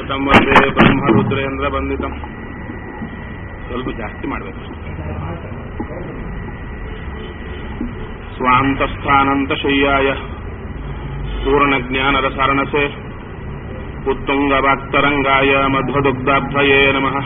ಶ್ರೀಕಾಂತಂ ವಂದೇ ಬ್ರಹ್ಮರುದ್ರೇಂದ್ರ ವಂದಿತಂ. ಸ್ವಲ್ಪ ಜಾಸ್ತಿ ಮಾಡಬೇಕು. ಸ್ವಾಂತಸ್ಥಾನಂತಶಯ್ಯಾಯ ಪೂರ್ಣಜ್ಞಾನರಸಾರಣಸೆ ಉತ್ತುಂಗವಾಕ್ತರಂಗಾಯ ಮಧ್ವದುಗ್ಧಾಬ್ಧಯೇ ನಮಃ.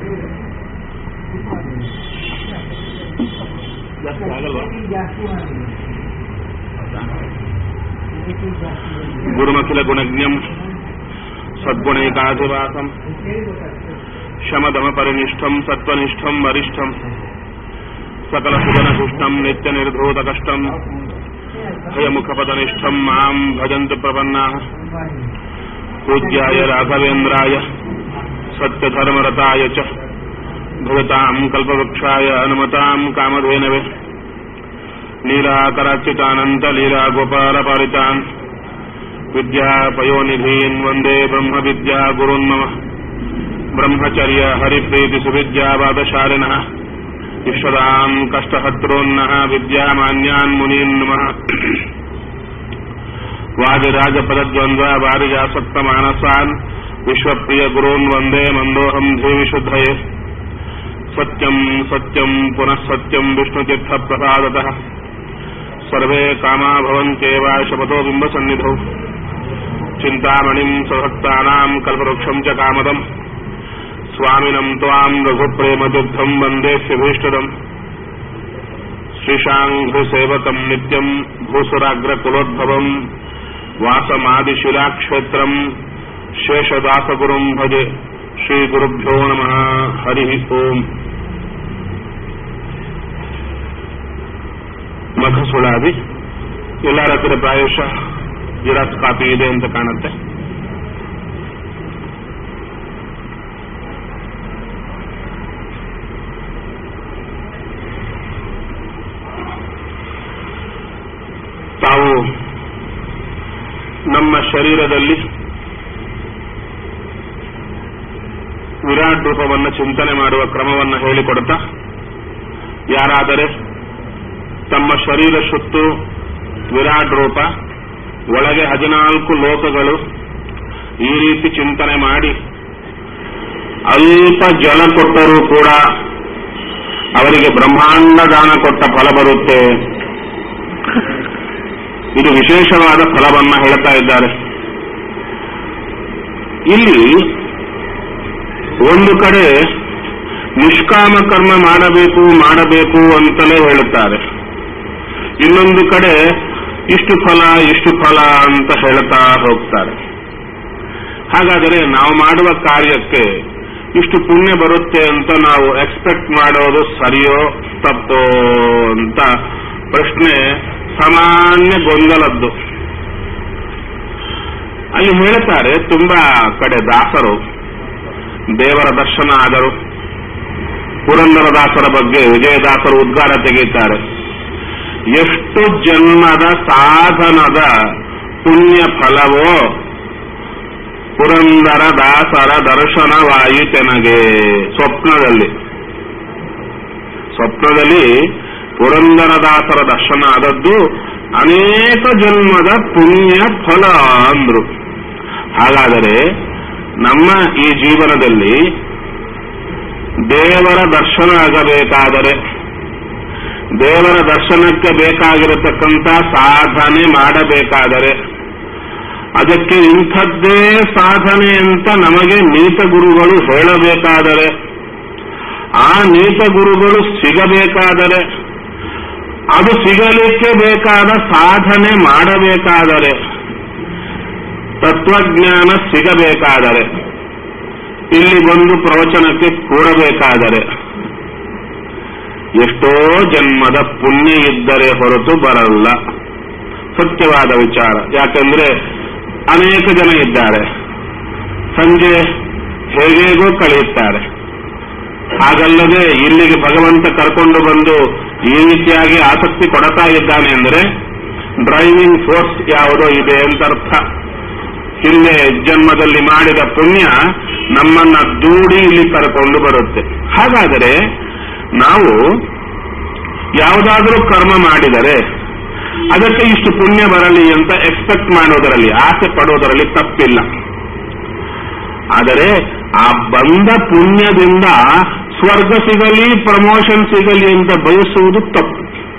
ಗುರುಮಖಿಲ ಗುಣಜ್ಞಂ ಸದ್ಗುಣೈಕಾಧಿವಾಸಂ ಶಮದಮ ಪರಿನಿಷ್ಠಂ ಸತ್ವನಿಷ್ಠಂ ವರಿಷ್ಠಂ ಸಕಲ ಸುಗನಹುಷ್ಟಂ ನಿತ್ಯ ನಿರ್ಧೂತ ಕಷ್ಟಂ ಭಯಮುಖಪದನಿಷ್ಠಂ ಮಾಂ ಭಜಂತು ಪ್ರಪನ್ನಾಃ. ಪೂಜ್ಯಾಯ ರಾಘವೇಂದ್ರಾಯ ಸತ್ಯಧರ್ಮರತಾಯ ಚ ಭಜತಾಂ ಕಲ್ಪವೃಕ್ಷಾಯ ಹನುಮತಾಂ ಕಾಮಧೇನವೇ. ನೀಲಾಕರಾಚ್ಯುತಾನಂತ ಲೀಲಾ ಗೋಪಾಲ ಪಾಲಿತಾನ್ ವಿದ್ಯಾಪಯೋನಿಧೀನ್ ವಂದೇ ಬ್ರಹ್ಮ ವಿದ್ಯಾ ಗುರುನ್ ಮಮ. ಬ್ರಹ್ಮಚರ್ಯ ಹರಿಪ್ರೀತಿ ಸುವಿದ್ಯಾವಾದಶಾಲಿನಃ ಇಷ್ಟದಾಂ ಕಷ್ಟಹರ್ತॄನ್ನಃ ವಿದ್ಯಾಮಾನ್ಯಾನ್ ಮುನೀನ್ ನಮಃ. ವಾದಿರಾಜಪದದ್ವಂದ್ವ ವಾರಿಜಾಸಕ್ತ ಮಾನಸಾನ್ ವಿಶ್ವಪ್ರಿಯ ಗುರೂನ್ ವಂದೇ ಮಂದೋಹಂ ಧೀವಿಶುದ್ಧಯೇ. ಸತ್ಯಂ ಸತ್ಯಂ ಪುನಃ ಸತ್ಯಂ ವಿಷ್ಣುತೀರ್ಥ ಪ್ರಸಾದತಃ ಸರ್ವೇ ಕಾಮಾ ಭವಂತ್ಯೇವ ಶಪಥೋ ಬಿಂಬಸನ್ನಿಧೌ. ಚಿಂತಾಮಣಿಂ ಸಭಕ್ತಾನಾಂ ಕಲ್ಪವೃಕ್ಷಂ ಚ ಕಾಮದಂ ಸ್ವಾಮಿನಂ ತ್ವಾಂ ರಘುಪ್ರೇಮತೀರ್ಥಂ ವಂದೇಹ್ಯಭೀಷ್ಟದಂ. ಶ್ರೀಶಾಂಘ್ರಿಸೇವಕಂ ನಿತ್ಯಂ ಭೂಸುರಾಗ್ರಕುಲೋದ್ಭವಂ ವಾಸಮಾದಿಶಿಲಾಕ್ಷೇತ್ರಂ ಶೇಷದಾಸಗುರುಂ ಭಜೆ. ಶ್ರೀಗುರುಭ್ಯೋ ನಮಃ. ಹರಿ ಓಂ. ಮಖಸುಳಾದಿ ಎಲ್ಲರ ಹತ್ತಿರ ಪ್ರಾಯಶಃ ಜಿರಾಕ್ಸ್ ಕಾಪಿ ಇದೆ ಅಂತ ಕಾಣುತ್ತೆ. ತಾವು ನಮ್ಮ ಶರೀರದಲ್ಲಿ ವಿರಾಟ್ ರೂಪವನ್ನು ಚಿಂತನೆ ಮಾಡುವ ಕ್ರಮವನ್ನು ಹೇಳಿಕೊಡ್ತಾ, ಯಾರಾದರೆ ತಮ್ಮ ಶರೀರ ಸುತ್ತು ವಿರಾಟ್ ರೂಪ, ಒಳಗೆ 14 ಲೋಕಗಳು, ಈ ರೀತಿ ಚಿಂತನೆ ಮಾಡಿ ಅಲ್ಪ ಜಲ ಕೊಟ್ಟರೂ ಕೂಡ ಅವರಿಗೆ ಬ್ರಹ್ಮಾಂಡ ದಾನ ಕೊಟ್ಟ ಫಲ ಬರುತ್ತೆ. ಇದು ವಿಶೇಷವಾದ ಫಲವನ್ನ ಹೇಳ್ತಾ ಇದ್ದಾರೆ. ಇಲ್ಲಿ ಒಂದು ಕಡೆ ನಿಷ್ಕಾಮ ಕರ್ಮ ಮಾಡಬೇಕು ಅಂತಲೇ ಹೇಳುತ್ತಾರೆ. ಇನ್ನೊಂದು ಕಡೆ ಇಷ್ಟು ಫಲ ಅಂತ ಹೇಳ್ತಾ ಹೋಗ್ತಾರೆ. ಹಾಗಾದರೆ ನಾವು ಮಾಡುವ ಕಾರ್ಯಕ್ಕೆ ಇಷ್ಟು ಪುಣ್ಯ ಬರುತ್ತೆ ಅಂತ ನಾವು ಎಕ್ಸ್ಪೆಕ್ಟ್ ಮಾಡೋದು ಸರಿಯೋ ತಪ್ಪೋ ಅಂತ ಪ್ರಶ್ನೆ ಸಾಮಾನ್ಯ ಗೊಂದಲದ್ದು. ಅಲ್ಲಿ ಹೇಳ್ತಾರೆ, ತುಂಬಾ ಕಡೆ ದಾಸರು ದೇವರ ದರ್ಶನ ಆದರು. ಪುರಂದರದಾಸರ ಬಗ್ಗೆ ವಿಜಯದಾಸರು ಉದ್ಗಾರ ತೆಗೆಯುತ್ತಾರೆ. ಎಷ್ಟು ಜನ್ಮದ ಸಾಧನದ ಪುಣ್ಯ ಫಲವೋ ಪುರಂದರದಾಸರ ದರ್ಶನವಾಯಿತೆನಗೆ. ಸ್ವಪ್ನದಲ್ಲಿ ಪುರಂದರದಾಸರ ದರ್ಶನ ಆದದ್ದು ಅನೇಕ ಜನ್ಮದ ಪುಣ್ಯ ಫಲ ಅಂದ್ರು. ಹಾಗಾದರೆ ನಮ್ಮ ಈ ಜೀವನದಲ್ಲಿ ದೇವರ ದರ್ಶನ ಆಗಬೇಕಾದರೆ, ದೇವರ ದರ್ಶನಕ್ಕೆ ಬೇಕಾಗಿರತಕ್ಕಂಥ ಸಾಧನೆ ಮಾಡಬೇಕಾದರೆ, ಅದಕ್ಕೆ ಇಂಥದ್ದೇ ಸಾಧನೆ ಅಂತ ನಮಗೆ ನೀತ ಗುರುಗಳು ಹೇಳಬೇಕಾದರೆ, ಆ ನೀತ ಗುರುಗಳು ಸಿಗಬೇಕಾದರೆ, ಅದು ಸಿಗಲಿಕ್ಕೆ ಬೇಕಾದ ಸಾಧನೆ ಮಾಡಬೇಕಾದರೆ, ತತ್ವಜ್ಞಾನ ಸಿಗಬೇಕಾದರೆ, ಇಲ್ಲಿ ಬಂದು ಪ್ರವಚನಕ್ಕೆ ಕೂಡಬೇಕಾದರೆ ಎಷ್ಟೋ ಜನ್ಮದ ಪುಣ್ಯ ಇದ್ದರೆ ಹೊರತು ಬರಲ್ಲ. ಸತ್ಯವಾದ ವಿಚಾರ. ಯಾಕೆಂದ್ರೆ ಅನೇಕ ಜನ ಇದ್ದಾರೆ, ಸಂಜೆ ಹೇಗೇಗೋ ಕಳೆಯುತ್ತಾರೆ. ಹಾಗಲ್ಲದೆ ಇಲ್ಲಿಗೆ ಭಗವಂತ ಕರ್ಕೊಂಡು ಬಂದು ಈ ರೀತಿಯಾಗಿ ಆಸಕ್ತಿ ಕೊಡ್ತಾ ಇದ್ದಾನೆ ಅಂದರೆ ಡ್ರೈವಿಂಗ್ ಫೋರ್ಸ್ ಯಾವುದೋ ಇದೆ ಅಂತ ಅರ್ಥ. ಹಿಂದೆ ಜನ್ಮದಲ್ಲಿ ಮಾಡಿದ ಪುಣ್ಯ ನಮ್ಮನ್ನ ದೂಡಿ ಇಲ್ಲಿ ಕರ್ಕೊಂಡು ಬರುತ್ತೆ. ಹಾಗಾದರೆ ನಾವು ಯಾವುದಾದರೂ ಕರ್ಮ ಮಾಡಿದರೆ ಅದಕ್ಕೆ ಇಷ್ಟು ಪುಣ್ಯ ಬರಲಿ ಅಂತ ಎಕ್ಸ್ಪೆಕ್ಟ್ ಮಾಡೋದರಲ್ಲಿ, ಆಸೆ ಪಡೋದರಲ್ಲಿ ತಪ್ಪಿಲ್ಲ. ಆದರೆ ಆ ಬಂದ ಪುಣ್ಯದಿಂದ ಸ್ವರ್ಗ ಸಿಗಲಿ, ಪ್ರಮೋಷನ್ ಸಿಗಲಿ ಅಂತ ಬಯಸುವುದು ತಪ್ಪು.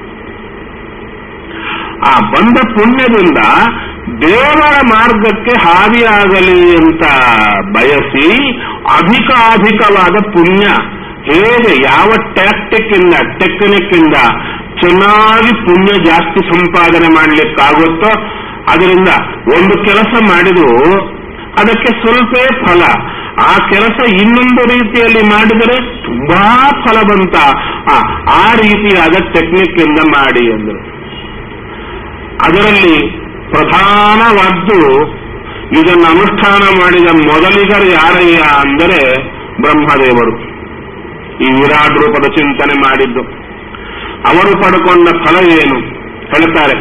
ಆ ಬಂದ ಪುಣ್ಯದಿಂದ ದೇವರ ಮಾರ್ಗಕ್ಕೆ ಹಾದಿಯಾಗಲಿ ಅಂತ ಬಯಸಿ ಅಧಿಕಾಧಿಕವಾದ ಪುಣ್ಯ, ಹೇಗೆ ಯಾವ ಟೆಕ್ನಿಕ್ ಇಂದ ಚೆನ್ನಾಗಿ ಪುಣ್ಯ ಜಾಸ್ತಿ ಸಂಪಾದನೆ ಮಾಡಲಿಕ್ಕಾಗುತ್ತೋ ಅದರಿಂದ ಒಂದು ಕೆಲಸ ಮಾಡಿದ್ರು ಅದಕ್ಕೆ ಸ್ವಲ್ಪ ಫಲ, ಆ ಕೆಲಸ ಇನ್ನೊಂದು ರೀತಿಯಲ್ಲಿ ಮಾಡಿದರೆ ತುಂಬಾ ಫಲ ಬಂತ, ಆ ರೀತಿಯಾದ ಟೆಕ್ನಿಕ್ ಇಂದ ಮಾಡಿ ಅಂದರು. ಅದರಲ್ಲಿ ಪ್ರಧಾನವಾದ್ದು ಇದನ್ನು ಅನುಷ್ಠಾನ ಮಾಡಿದ ಮೊದಲಿಗರು ಯಾರಯ್ಯ ಅಂದರೆ ಬ್ರಹ್ಮದೇವರು. ಈ ವಿರಾಟ್ ರೂಪದ ಚಿಂತನೆ ಮಾಡಿದ್ದು ಅವರು ಪಡ್ಕೊಂಡ ಫಲ ಏನು ಹೇಳ್ತಾರೆ.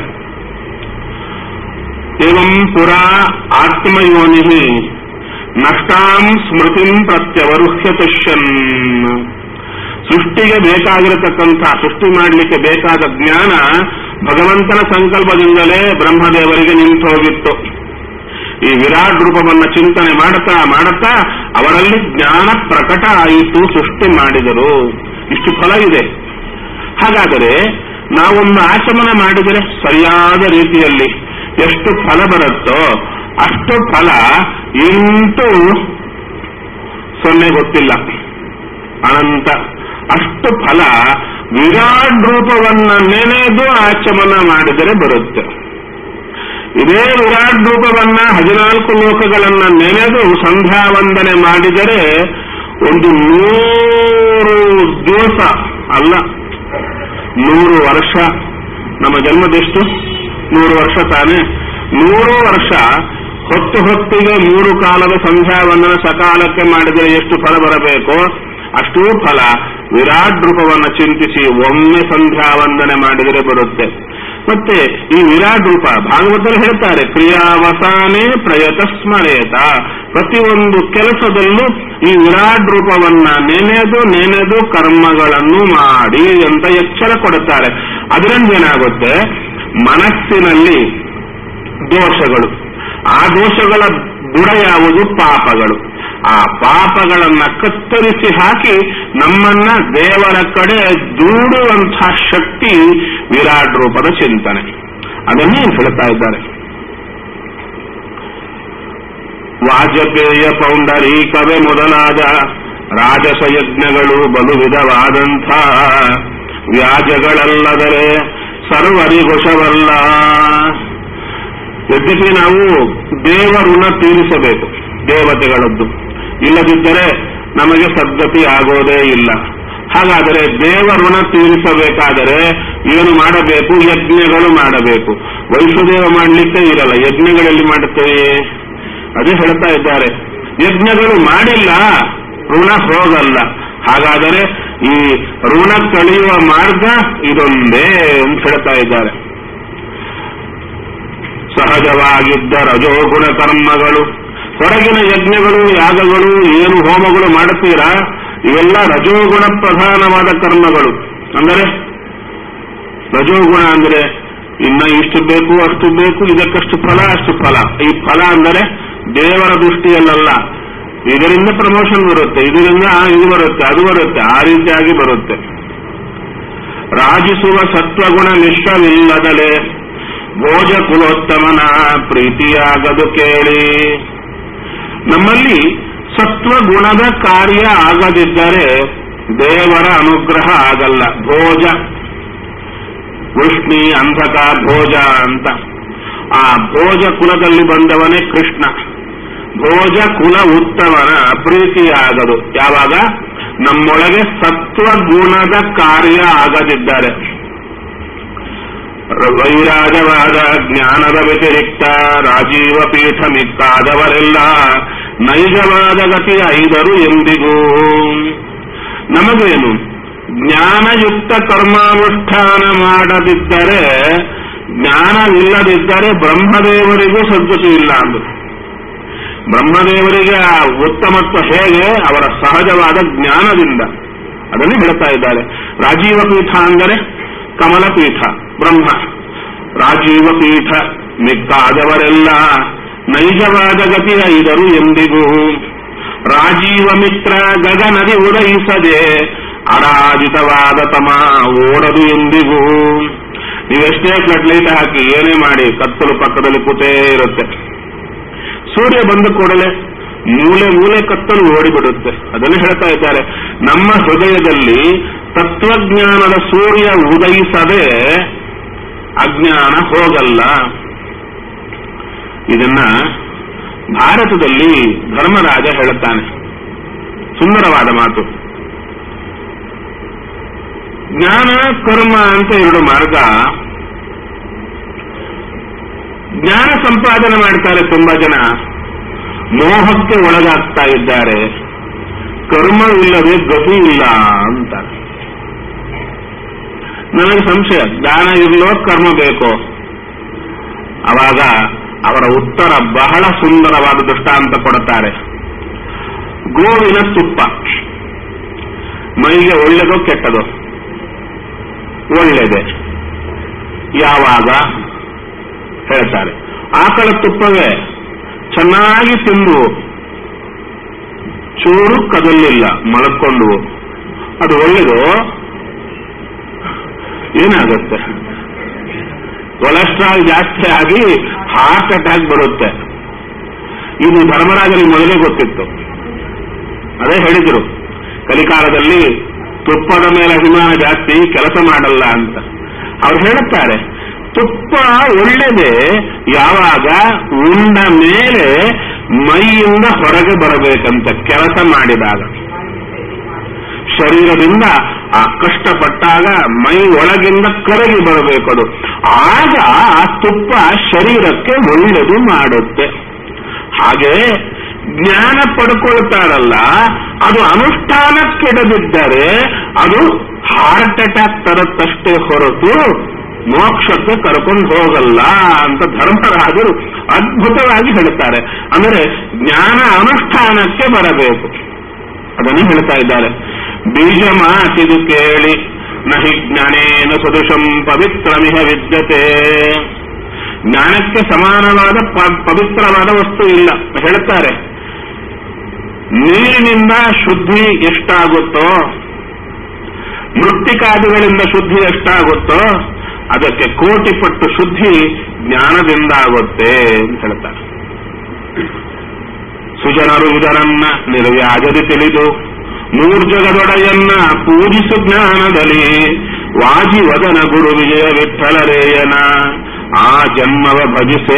ಏವಂ ಪುರಾ ಆತ್ಮಯೋನಿ ನಷ್ಟಾಂ ಸ್ಮೃತಿಂ ಪ್ರತ್ಯವರುಹ್ಯತುಷ್ಯನ್. ಸೃಷ್ಟಿಗೆ ಬೇಕಾಗಿರತಕ್ಕಂಥ, ಸೃಷ್ಟಿ ಮಾಡಲಿಕ್ಕೆ ಬೇಕಾದ ಜ್ಞಾನ ಭಗವಂತನ ಸಂಕಲ್ಪದಿಂದಲೇ ಬ್ರಹ್ಮದೇವರಿಗೆ ನಿಂತು ಹೋಗಿತ್ತು. ಈ ವಿರಾಟ್ ರೂಪವನ್ನು ಚಿಂತನೆ ಮಾಡುತ್ತಾ ಮಾಡುತ್ತಾ ಅವರಲ್ಲಿ ಜ್ಞಾನ ಪ್ರಕಟ ಆಯಿತು, ಸೃಷ್ಟಿ ಮಾಡಿದರು. ಇಷ್ಟು ಫಲ ಇದೆ. ಹಾಗಾದರೆ ನಾವೊಂದು ಆಚಮನ ಮಾಡಿದರೆ ಸರಿಯಾದ ರೀತಿಯಲ್ಲಿ ಎಷ್ಟು ಫಲ ಬರುತ್ತೋ ಅಷ್ಟು ಫಲ 8 ಗೊತ್ತಿಲ್ಲ, ಅನಂತ ಅಷ್ಟು ಫಲ ವಿರಾಟ್ ರೂಪವನ್ನ ನೆನೆದು ಆಚಮನ ಮಾಡಿದರೆ ಬರುತ್ತೆ. ಇದೇ ವಿರಾಟ್ ರೂಪವನ್ನ 14 ಲೋಕಗಳನ್ನ ನೆನೆದು ಸಂಧ್ಯಾ ವಂದನೆ ಮಾಡಿದರೆ ಒಂದು 100 ದಿವಸ ಅಲ್ಲ, 100 ವರ್ಷ. ನಮ್ಮ ಜನ್ಮದೆಷ್ಟು? 100 ವರ್ಷ ತಾನೆ. 100 ವರ್ಷ ಹೊತ್ತಿಗೆ 3 ಕಾಲದ ಸಂಧ್ಯಾ ವಂದನ ಸಕಾಲಕ್ಕೆ ಮಾಡಿದರೆ ಎಷ್ಟು ಫಲ ಬರಬೇಕೋ ಅಷ್ಟೂ ಫಲ ವಿರಾಟ್ ರೂಪವನ್ನು ಚಿಂತಿಸಿ ಒಮ್ಮೆ ಸಂಧ್ಯಾ ವಂದನೆ ಮಾಡಿದರೆ ಬರುತ್ತೆ. ಮತ್ತೆ ಈ ವಿರಾಟ್ ರೂಪ ಭಾಗವತರು ಹೇಳ್ತಾರೆ, ಕ್ರಿಯಾವಸಾನೆ ಪ್ರಯತ ಸ್ಮರೇತ. ಪ್ರತಿಯೊಂದು ಕೆಲಸದಲ್ಲೂ ಈ ವಿರಾಟ್ ರೂಪವನ್ನ ನೆನೆದು ಕರ್ಮಗಳನ್ನು ಮಾಡಿ ಅಂತ ಎಚ್ಚರ ಕೊಡುತ್ತಾರೆ. ಅದರಿಂದ ಏನಾಗುತ್ತೆ, ಮನಸ್ಸಿನಲ್ಲಿ ದೋಷಗಳು, ಆ ದೋಷಗಳ ಬುಡ ಯಾವುದು? ಪಾಪಗಳು. ಆ ಪಾಪಗಳನ್ನ ಕತ್ತರಿಸಿ ಹಾಕಿ ನಮ್ಮನ್ನ ದೇವರ ಕಡೆ ದೂಡುವಂತಹ ಶಕ್ತಿ ವಿರಾಟ್ ರೂಪದ ಚಿಂತನೆ. ಅದನ್ನೇ ಹೇಳ್ತಾ ಇದ್ದಾರೆ. ವಾಜಪೇಯ ಪೌಂಡರೀಕವೇ ಮೊದಲಾದ ರಾಜಸ ಯಜ್ಞಗಳು ಬಲು ವಿಧವಾದಂಥ ವ್ಯಾಜಗಳಲ್ಲದರೆ ಸರ್ವರಿಗೊಷವಲ್ಲ. ಯದ್ಯಪಿ ನಾವು ದೇವಋಣ ತೀರಿಸಬೇಕು, ದೇವತೆಗಳದ್ದು, ಇಲ್ಲದಿದ್ದರೆ ನಮಗೆ ಸದ್ಗತಿ ಆಗೋದೇ ಇಲ್ಲ. ಹಾಗಾದರೆ ದೇವಋಣ ತೀರಿಸಬೇಕಾದರೆ ಏನು ಮಾಡಬೇಕು? ಯಜ್ಞಗಳು ಮಾಡಬೇಕು. ವೈಷ್ಣದೇವ ಮಾಡಲಿಕ್ಕೆ ಇರಲ್ಲ, ಯಜ್ಞಗಳಲ್ಲಿ ಮಾಡುತ್ತೇವೆ. ಅದೇ ಹೇಳ್ತಾ ಇದ್ದಾರೆ, ಯಜ್ಞಗಳು ಮಾಡಿಲ್ಲ ಋಣ ಹೋಗಲ್ಲ. ಹಾಗಾದರೆ ಈ ಋಣ ಕಳೆಯುವ ಮಾರ್ಗ ಇದೊಂದೇ ಅಂತ ಹೇಳ್ತಾ ಇದ್ದಾರೆ. ಸಹಜವಾಗಿದ್ದ ರಜೋಗುಣ ಕರ್ಮಗಳು, ಹೊರಗಿನ ಯಜ್ಞಗಳು, ಯಾಗಗಳು, ಏನು ಹೋಮಗಳು ಮಾಡುತ್ತೀರಾ, ಇವೆಲ್ಲ ರಜೋಗುಣ ಪ್ರಧಾನವಾದ ಕರ್ಮಗಳು. ಅಂದರೆ ರಜೋಗುಣ ಅಂದರೆ ಇನ್ನ ಇಷ್ಟು ಬೇಕು ಅಷ್ಟು ಬೇಕು, ಇದಕ್ಕಷ್ಟು ಫಲ ಅಷ್ಟು ಫಲ. ಈ ಫಲ ಅಂದರೆ ದೇವರ ದೃಷ್ಟಿಯಲ್ಲ, ಇದರಿಂದ ಪ್ರಮೋಷನ್ ಬರುತ್ತೆ, ಇದರಿಂದ ಇದು ಬರುತ್ತೆ, ಅದು ಬರುತ್ತೆ, ಆ ರೀತಿಯಾಗಿ ಬರುತ್ತೆ. ರಾಜಿಸುವ ಸತ್ವಗುಣ ಮಿಶ್ರವಿಲ್ಲದಲೇ ಭೋಜ ಕುಲೋತ್ತಮನ ಪ್ರೀತಿಯಾಗದು ಕೇಳಿ. ನಮ್ಮಲ್ಲಿ ಸತ್ವಗುಣದ ಕಾರ್ಯ ಆಗದಿದ್ದರೆ ದೇವರ ಅನುಗ್ರಹ ಆಗಲ್ಲ. ಭೋಜ, ವೃಷ್ಣಿ, ಅಂಧಕ, ಭೋಜ ಅಂತ ಆ ಭೋಜ ಕುಲದಲ್ಲಿ ಬಂದವನೇ ಕೃಷ್ಣ. ಭೋಜ ಕುಲ ಉತ್ತಮನ ಪ್ರೀತಿಯಾಗದು ಯಾವಾಗ? ನಮ್ಮೊಳಗೆ ಸತ್ವಗುಣದ ಕಾರ್ಯ ಆಗದಿದ್ದರೆ. ವೈರಾಜವಾದ ಜ್ಞಾನದ ವ್ಯತಿರಿಕ್ತ ರಾಜೀವ ಪೀಠ ಮಿಕ್ಕಾದವರೆಲ್ಲ ನೈಜವಾದ ಗತಿ ಐದರು ಎಂದಿಗೂ. ನಮಗೇನು ಜ್ಞಾನಯುಕ್ತ ಕರ್ಮಾನುಷ್ಠಾನ ಮಾಡದಿದ್ದರೆ, ಜ್ಞಾನವಿಲ್ಲದಿದ್ದರೆ ಬ್ರಹ್ಮದೇವರಿಗೂ ಸದ್ಗತಿ ಇಲ್ಲ ಅಂದರು. ಬ್ರಹ್ಮದೇವರಿಗೆ ಆ ಉತ್ತಮತ್ವ ಹೇಗೆ? ಅವರ ಸಹಜವಾದ ಜ್ಞಾನದಿಂದ. ಅದನ್ನೇ ಹೇಳ್ತಾ ಇದ್ದಾರೆ. ರಾಜೀವ ಪೀಠ ಅಂದರೆ ಕಮಲಪೀಠ ಬ್ರಹ್ಮ, ರಾಜೀವ ಪೀಠ ಮಿಕ್ಕಾದವರೆಲ್ಲ ನೈಜವಾದ ಗತಿ ಐದರು ಎಂದಿಗೂ. ರಾಜೀವ ಮಿತ್ರ ಗಗನದಿ ಉದಯಿಸದೆ ಅರಾಜಿತವಾದ ತಮ ಓಡದು ಎಂದಿಗೂ. ನೀವೆಷ್ಟೇ ಫ್ಲಡ್ ಹಾಕಿ ಏನೇ ಮಾಡಿ ಕತ್ತಲು ಪಕ್ಕದಲ್ಲಿ ಕೂತೇ ಇರುತ್ತೆ. ಸೂರ್ಯ ಬಂದ ಕೂಡಲೇ ಮೂಲೆ ಮೂಲೆ ಕತ್ತಲು ಓಡಿಬಿಡುತ್ತೆ. ಅದನ್ನು ಹೇಳ್ತಾ ಇದ್ದಾರೆ, ನಮ್ಮ ಹೃದಯದಲ್ಲಿ ತತ್ವಜ್ಞಾನದ ಸೂರ್ಯ ಉದಯಿಸದೆ ಅಜ್ಞಾನ ಹೋಗಲ್ಲ. ಇದನ್ನ ಭಾರತದಲ್ಲಿ ಧರ್ಮರಾಜ ಹೇಳುತ್ತಾನೆ. ಸುಂದರವಾದ ಮಾತು. ಜ್ಞಾನ ಕರ್ಮ ಅಂತ ಎರಡು ಮಾರ್ಗ. ಜ್ಞಾನ ಸಂಪಾದನೆ ಮಾಡ್ತಾರೆ ತುಂಬಾ ಜನ, ಮೋಹಕ್ಕೆ ಒಳಗಾಗ್ತಾ ಇದ್ದಾರೆ. ಕರ್ಮವಿಲ್ಲದೆ ಗತಿ ಇಲ್ಲ ಅಂತ. ನನಗೆ ಸಂಶಯ, ಜ್ಞಾನ ಇರಲೋ ಕರ್ಮ ಬೇಕೋ? ಅವಾಗ ಅವರ ಉತ್ತರ ಬಹಳ ಸುಂದರವಾದ ದೃಷ್ಟಾಂತ ಕೊಡುತ್ತಾರೆ. ಗೋವಿನ ತುಪ್ಪ ಮೈಗೆ ಒಳ್ಳೆದೋ ಕೆಟ್ಟದೋ? ಒಳ್ಳೆದೆ. ಯಾವಾಗ ಹೇಳ್ತಾರೆ, ಆಕಳ ತುಪ್ಪವೇ ಚೆನ್ನಾಗಿ ತಿಂದು ಚೂರು ಕದಲಿಲ್ಲ, ಮಲಕೊಂಡು, ಅದು ಒಳ್ಳೆದು. ಏನಾಗುತ್ತೆ? ಕೊಲೆಸ್ಟ್ರಾಲ್ ಜಾಸ್ತಿ ಆಗಿ ಹಾರ್ಟ್ ಅಟ್ಯಾಕ್ ಬರುತ್ತೆ. ಇದು ಧರ್ಮರಾಜನಿಗೆ ಮೊದಲೇ ಗೊತ್ತಿತ್ತು. ಅದೇ ಹೇಳಿದ್ರು, ಕಲಿಕಾಲದಲ್ಲಿ ತುಪ್ಪದ ಮೇಲೆ ಅಭಿಮಾನ ಜಾಸ್ತಿ, ಕೆಲಸ ಮಾಡಲ್ಲ ಅಂತ. ಅವ್ರು ಹೇಳುತ್ತಾರೆ, ತುಪ್ಪ ಒಳ್ಳೆದೇ ಯಾವಾಗ ಉಂಡ ಮೇಲೆ ಮೈಯಿಂದ ಹೊರಗೆ ಬರಬೇಕಂತ, ಕೆಲಸ ಮಾಡಿದಾಗ. ಶರೀರದಿಂದ ಆ ಕಷ್ಟಪಟ್ಟಾಗ ಮೈ ಒಳಗಿಂದ ಕರಗಿ ಬರಬೇಕದು. ಆಗ ಆ ತುಪ್ಪ ಶರೀರಕ್ಕೆ ಒಳ್ಳೆದು ಮಾಡುತ್ತೆ. ಹಾಗೆ ಜ್ಞಾನ ಪಡ್ಕೊಳ್ತಾರಲ್ಲ, ಅದು ಅನುಷ್ಠಾನಕ್ಕಿಡದಿದ್ದರೆ ಅದು ಹಾರ್ಟ್ ಅಟ್ಯಾಕ್ ತರುತ್ತಷ್ಟೇ ಹೊರತು ಮೋಕ್ಷಕ್ಕೆ ಕರ್ಕೊಂಡು ಹೋಗಲ್ಲ ಅಂತ ಧರ್ಮರಾಜರು ಅದ್ಭುತವಾಗಿ ಹೇಳುತ್ತಾರೆ. ಅಂದರೆ ಜ್ಞಾನ ಅನುಷ್ಠಾನಕ್ಕೆ ಬರಬೇಕು. ಅದನ್ನು ಹೇಳ್ತಾ ಇದ್ದಾರೆ. ಬೀಜ ಮಾತಿದು ಕೇಳಿ ನಹಿ ಜ್ಞಾನೇನ ಸದೃಶಂ ಪವಿತ್ರಮಿಹ ವಿದ್ಯತೆ. ಜ್ಞಾನಕ್ಕೆ ಸಮಾನವಾದ ಪವಿತ್ರವಾದ ವಸ್ತು ಇಲ್ಲ. ಹೇಳ್ತಾರೆ, ನೀರಿನಿಂದ ಶುದ್ಧಿ ಎಷ್ಟಾಗುತ್ತೋ, ಮೃತ್ತಿಕಾದಿಗಳಿಂದ ಶುದ್ಧಿ ಎಷ್ಟಾಗುತ್ತೋ, ಅದಕ್ಕೆ ಕೋಟಿ ಪಟ್ಟು ಶುದ್ಧಿ ಜ್ಞಾನದಿಂದ ಆಗುತ್ತೆ ಅಂತ ಹೇಳ್ತಾರೆ. ಸುಜನರು ಇದರನ್ನ ನಿರ್ವ್ಯಾಜದಿ ತಿಳಿದು ಮೂರ್ಜಗದೊಡೆಯನ್ನ ಪೂಜಿಸು ಜ್ಞಾನದಲ್ಲಿ ವಾಜಿವದನ ಗುರು ವಿಜಯ ವಿಠಲರೇಯನ ಆ ಜನ್ಮವ ಭಜಿಸೆ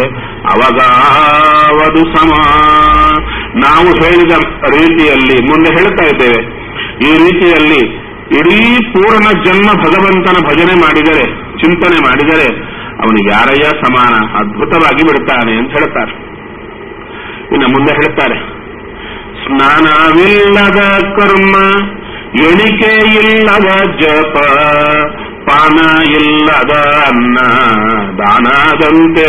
ಅವಗಾವದು ಸಮ. ನಾವು ಹೇಳಿದ ರೀತಿಯಲ್ಲಿ ಮುಂದೆ ಹೇಳ್ತಾ ಇದ್ದೇವೆ. ಈ ರೀತಿಯಲ್ಲಿ ಇಡೀ ಪೂರ್ಣ ಜನ್ಮ ಭಗವಂತನ ಭಜನೆ ಮಾಡಿದರೆ, ಚಿಂತನೆ ಮಾಡಿದರೆ ಅವನಿಗೆ ಯಾರಯ್ಯ ಸಮಾನ, ಅದ್ಭುತವಾಗಿ ಬಿಡುತ್ತಾನೆ ಅಂತ ಹೇಳ್ತಾರೆ. ಇನ್ನು ಮುಂದೆ ಹೇಳ್ತಾರೆ, ಸ್ನಾನವಿಲ್ಲದ ಕರ್ಮ, ಎಣಿಕೆ ಇಲ್ಲದ ಜಪ, ಪಾನ ಇಲ್ಲದ ಅನ್ನ ದಾನದಂತೆ.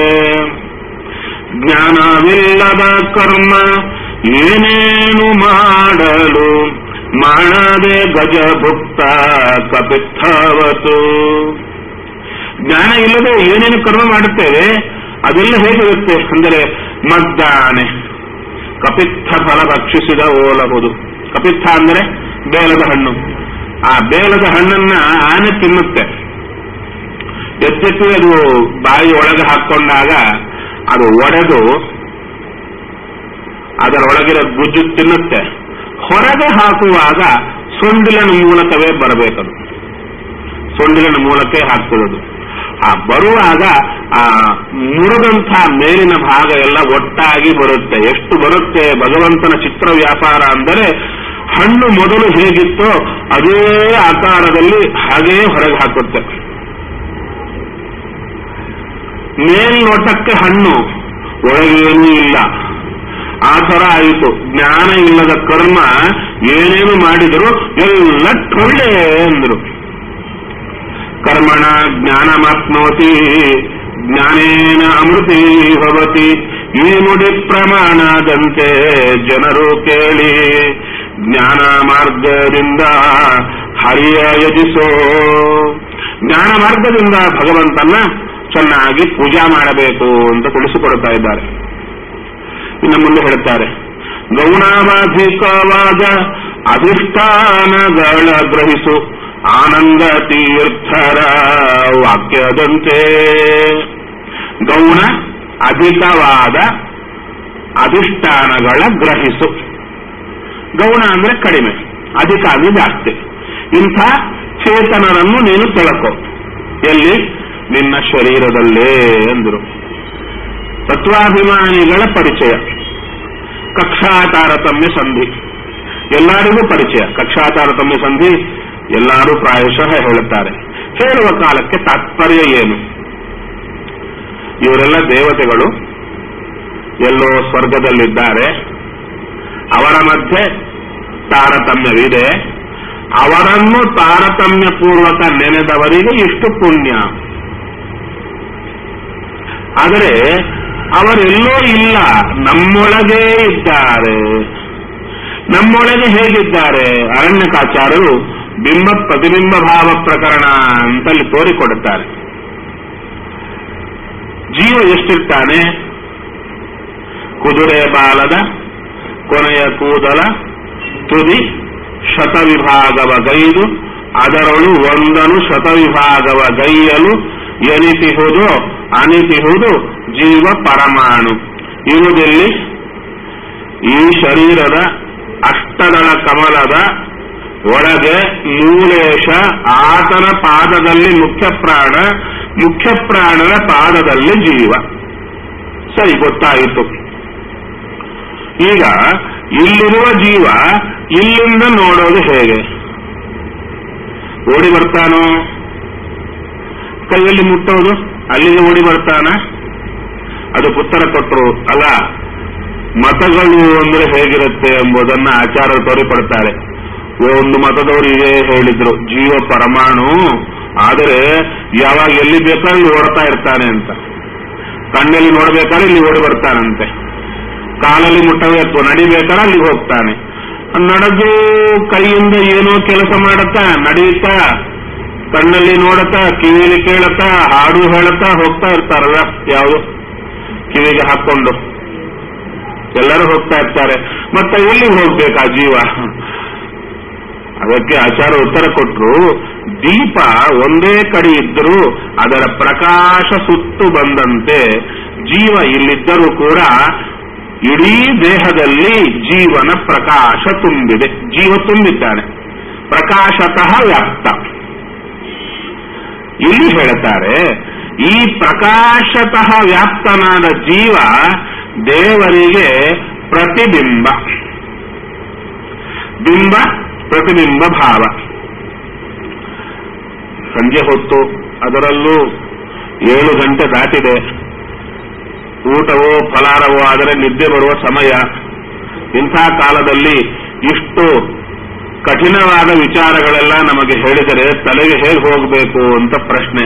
ಜ್ಞಾನವಿಲ್ಲದ ಕರ್ಮ ಏನೇನು ಮಾಡಲು ಮಾಡದೆ ಗಜಭುಕ್ತ ಕಪಿತ್ಥವತು. ಜ್ಞಾನ ಇಲ್ಲದೆ ಏನೇನು ಕರ್ಮ ಮಾಡುತ್ತೇವೆ ಅದೆಲ್ಲ ಹೇಗಿರುತ್ತೆ ಅಂದರೆ ಮದ್ದಾನೆ ಕಪಿತ್ಥ ಫಲ ಭಕ್ಷಿಸಿದ ಓಲಬಹುದು. ಕಪಿತ್ಥ ಅಂದರೆ ಬೇಲದ ಹಣ್ಣು. ಆ ಬೇಲದ ಹಣ್ಣನ್ನ ಆನೆ ತಿನ್ನುತ್ತೆ. ಎತ್ತೆತ್ತು ಅದು ಬಾಯಿ ಒಳಗೆ ಹಾಕೊಂಡಾಗ ಅದು ಒಡೆದು ಅದರೊಳಗಿರೋ ಗುಜ್ಜು ತಿನ್ನುತ್ತೆ. ಹೊರಗೆ ಹಾಕುವಾಗ ಸೊಂಡಿಲನ ಮೂಲಕವೇ ಬರಬೇಕದು. ಸೊಂಡಿಲನ ಮೂಲಕೇ ಹಾಕ್ತಿರೋದು. ಆ ಬರುವಾಗ ಆ ಮುರಿದಂಥ ಮೇಲಿನ ಭಾಗ ಎಲ್ಲ ಒಟ್ಟಾಗಿ ಬರುತ್ತೆ. ಎಷ್ಟು ಬರುತ್ತೆ ಭಗವಂತನ ಚಿತ್ರ ವ್ಯಾಪಾರ ಅಂದರೆ, ಹಣ್ಣು ಮೊದಲು ಹೇಗಿತ್ತೋ ಅದೇ ಆಕಾರದಲ್ಲಿ ಹಾಗೇ ಹೊರಗೆ ಹಾಕುತ್ತೆ. ಮೇಲ್ನೋಟಕ್ಕೆ ಹಣ್ಣು, ಒಳಗೇನೂ ಇಲ್ಲ. ಆ ಥರ ಆಯಿತು. ಜ್ಞಾನ ಇಲ್ಲದ ಕರ್ಮ ಏನೇನು ಮಾಡಿದರೂ ಎಲ್ಲ ಟೊಳ್ಳೆ ಅಂದ್ರು. ಕರ್ಮಣ ಜ್ಞಾನಮಾಪ್ನೋತಿ ಜ್ಞಾನೇನ ಅಮೃತಿ ಭವತಿ. ಈ ನುಡಿ ಪ್ರಮಾಣದಂತೆ ಜನರು ಕೇಳಿ ಜ್ಞಾನ ಮಾರ್ಗದಿಂದ ಹರಿಯ ಯಜಿಸೋ. ಜ್ಞಾನ ಮಾರ್ಗದಿಂದ ಭಗವಂತನ ಚೆನ್ನಾಗಿ ಪೂಜಾ ಮಾಡಬೇಕು ಅಂತ ತಿಳಿಸಿಕೊಡ್ತಾ ಇದ್ದಾರೆ. ಇನ್ನು ಮುಂದೆ ಹೇಳ್ತಾರೆ, ಗೌಣಾವಾಧಿಕವಾದ ಅಧಿಷ್ಠಾನಗಳ ಗ್ರಹಿಸು ಆನಂದ ತೀರ್ಥರ ವಾಕ್ಯದಂತೆ. ಗೌಣ ಅಧಿಕವಾದ ಅಧಿಷ್ಠಾನಗಳ ಗ್ರಹಿಸು. ಗೌಣ ಅಂದ್ರೆ ಕಡಿಮೆ, ಅಧಿಕ ಅಂದ್ರೆ ಜಾಸ್ತಿ. ಇಂಥ ಚೇತನರನ್ನು ನೀನು ತಿಳ್ಕೊ. ಎಲ್ಲಿ? ನಿನ್ನ ಶರೀರದಲ್ಲೇ ಅಂದರು. ತತ್ವಾಭಿಮಾನಿಗಳ ಪರಿಚಯ, ಕಕ್ಷಾ ತಾರತಮ್ಯ ಸಂಧಿ ಎಲ್ಲರಿಗೂ ಪರಿಚಯ. ಕಕ್ಷಾ ತಾರತಮ್ಯ ಸಂಧಿ ಎಲ್ಲರೂ ಪ್ರಾಯಶಃ ಹೇಳುತ್ತಾರೆ. ಹೇಳುವ ಕಾಲಕ್ಕೆ ತಾತ್ಪರ್ಯ ಏನು? ಇವರೆಲ್ಲ ದೇವತೆಗಳು ಎಲ್ಲೋ ಸ್ವರ್ಗದಲ್ಲಿದ್ದಾರೆ. ಅವರ ಮಧ್ಯೆ ತಾರತಮ್ಯವಿದೆ. ಅವರನ್ನು ತಾರತಮ್ಯ ಪೂರ್ವಕ ನೆನೆದವರಿಗೆ ಇಷ್ಟು ಪುಣ್ಯ. ಆದರೆ ಅವರೆಲ್ಲೋ ಇಲ್ಲ, ನಮ್ಮೊಳಗೇ ಇದ್ದಾರೆ. ನಮ್ಮೊಳಗೆ ಹೇಗಿದ್ದಾರೆ? ಅರಣ್ಯಕಾಚಾರ್ಯರು ಬಿಂಬ ಪ್ರತಿಬಿಂಬ ಭಾವ ಪ್ರಕರಣ ಅಂತಲ್ಲಿ ತೋರಿಕೊಡುತ್ತಾರೆ. ಜೀವ ಎಷ್ಟಿರ್ತಾನೆ? ಕುದುರೆ ಬಾಲದ ಕೊನೆಯ ಕೂದಲ ತುದಿ ಶತವಿಭಾಗವ ಗೈದು ಅದರೊಳು ಒಂದನು ಶತವಿಭಾಗವ ಗೈಯಲು ಎನಿತಿಹುದು ಅನಿತಿಹುದು ಜೀವ ಪರಮಾಣು. ಇರುವುದಿಲ್ಲಿ ಈ ಶರೀರದ ಅಷ್ಟದಳ ಕಮಲದ ಒಳಗೆ ಮೂಲೇಶ, ಆತನ ಪಾದದಲ್ಲಿ ಮುಖ್ಯ ಪ್ರಾಣ, ಮುಖ್ಯ ಪ್ರಾಣನ ಪಾದದಲ್ಲಿ ಜೀವ. ಸರಿ, ಗೊತ್ತಾಯಿತು. ಈಗ ಇಲ್ಲಿರುವ ಜೀವ ಇಲ್ಲಿಂದ ನೋಡೋದು ಹೇಗೆ? ಓಡಿ ಬರ್ತಾನೋ? ಕೈಯಲ್ಲಿ ಮುಟ್ಟೋದು, ಅಲ್ಲಿಗೆ ಓಡಿ ಬರ್ತಾನ? ಅದಕ್ಕೆ ಉತ್ತರ ಕೊಟ್ಟರು. ಅಲ್ಲ, ಮತಗಳು ಅಂದ್ರೆ ಹೇಗಿರುತ್ತೆ ಎಂಬುದನ್ನ ಆಚಾರ್ಯರು ತೋರಿಪಡ್ತಾರೆ. ಒಂದು ಮತದವರು ಇದೇ ಹೇಳಿದ್ರು, ಜೀವ ಪರಮಾಣು, ಆದರೆ ಯಾವಾಗ ಎಲ್ಲಿ ಬೇಕಾದ್ರೆ ಓಡ್ತಾ ಇರ್ತಾನೆ ಅಂತ. ಕಣ್ಣಲ್ಲಿ ನೋಡ್ಬೇಕಾದ್ರೆ ಇಲ್ಲಿ ಓಡಿ ಬರ್ತಾನಂತೆ, ಕಾಲಲ್ಲಿ ಮುಟ್ಟಬೇಕು, ನಡಿಬೇಕಾದ್ರೆ ಅಲ್ಲಿಗೆ ಹೋಗ್ತಾನೆ. ನಡೆದು ಕೈಯಿಂದ ಏನೋ ಕೆಲಸ ಮಾಡುತ್ತಾ, ನಡೀತಾ, ಕಣ್ಣಲ್ಲಿ ನೋಡುತ್ತಾ, ಕಿವಿಯಲ್ಲಿ ಕೇಳುತ್ತಾ, ಹಾಡು ಹೇಳುತ್ತಾ ಹೋಗ್ತಾ ಇರ್ತಾರಲ್ಲ, ಯಾವುದು ಕಿವಿಗೆ ಹಾಕೊಂಡು ಎಲ್ಲರೂ ಹೋಗ್ತಾ ಇರ್ತಾರೆ. ಮತ್ತೆ ಎಲ್ಲಿ ಹೋಗ್ಬೇಕಾ ಜೀವ? ಅದಕ್ಕೆ ಆಚಾರ್ಯ ಉತ್ತರ ಕೊಟ್ಟರು, ದೀಪ ಒಂದೇ ಕಡೆ ಇದ್ದರೂ ಅದರ ಪ್ರಕಾಶ ಸುತ್ತು ಬಂದಂತೆ ಜೀವ ಇಲ್ಲಿದ್ದರೂ ಕೂಡ ಇಡೀ ದೇಹದಲ್ಲಿ ಜೀವನ ಪ್ರಕಾಶ ತುಂಬಿದೆ. ಜೀವ ತುಂಬಿದ್ದಾನೆ, ಪ್ರಕಾಶತಃ ವ್ಯಾಪ್ತ. ಇಲ್ಲಿ ಹೇಳ್ತಾರೆ, ಈ ಪ್ರಕಾಶತಃ ವ್ಯಾಪ್ತನಾದ ಜೀವ ದೇವರಿಗೆ ಪ್ರತಿಬಿಂಬ. ಬಿಂಬ ಪ್ರತಿಬಿಂಬ ಭಾವ. ಸಂಜೆ ಹೊತ್ತು, ಅದರಲ್ಲೂ 7 ಗಂಟೆ ದಾಟಿದೆ, ಊಟವೋ ಫಲಾರವೋ ಆದರೆ ನಿದ್ದೆ ಬರುವ ಸಮಯ. ಇಂಥ ಕಾಲದಲ್ಲಿ ಇಷ್ಟು ಕಠಿಣವಾದ ವಿಚಾರಗಳೆಲ್ಲ ನಮಗೆ ಹೇಳಿದರೆ ತಲೆಗೆ ಹೇಗೆ ಹೋಗಬೇಕು ಅಂತ ಪ್ರಶ್ನೆ.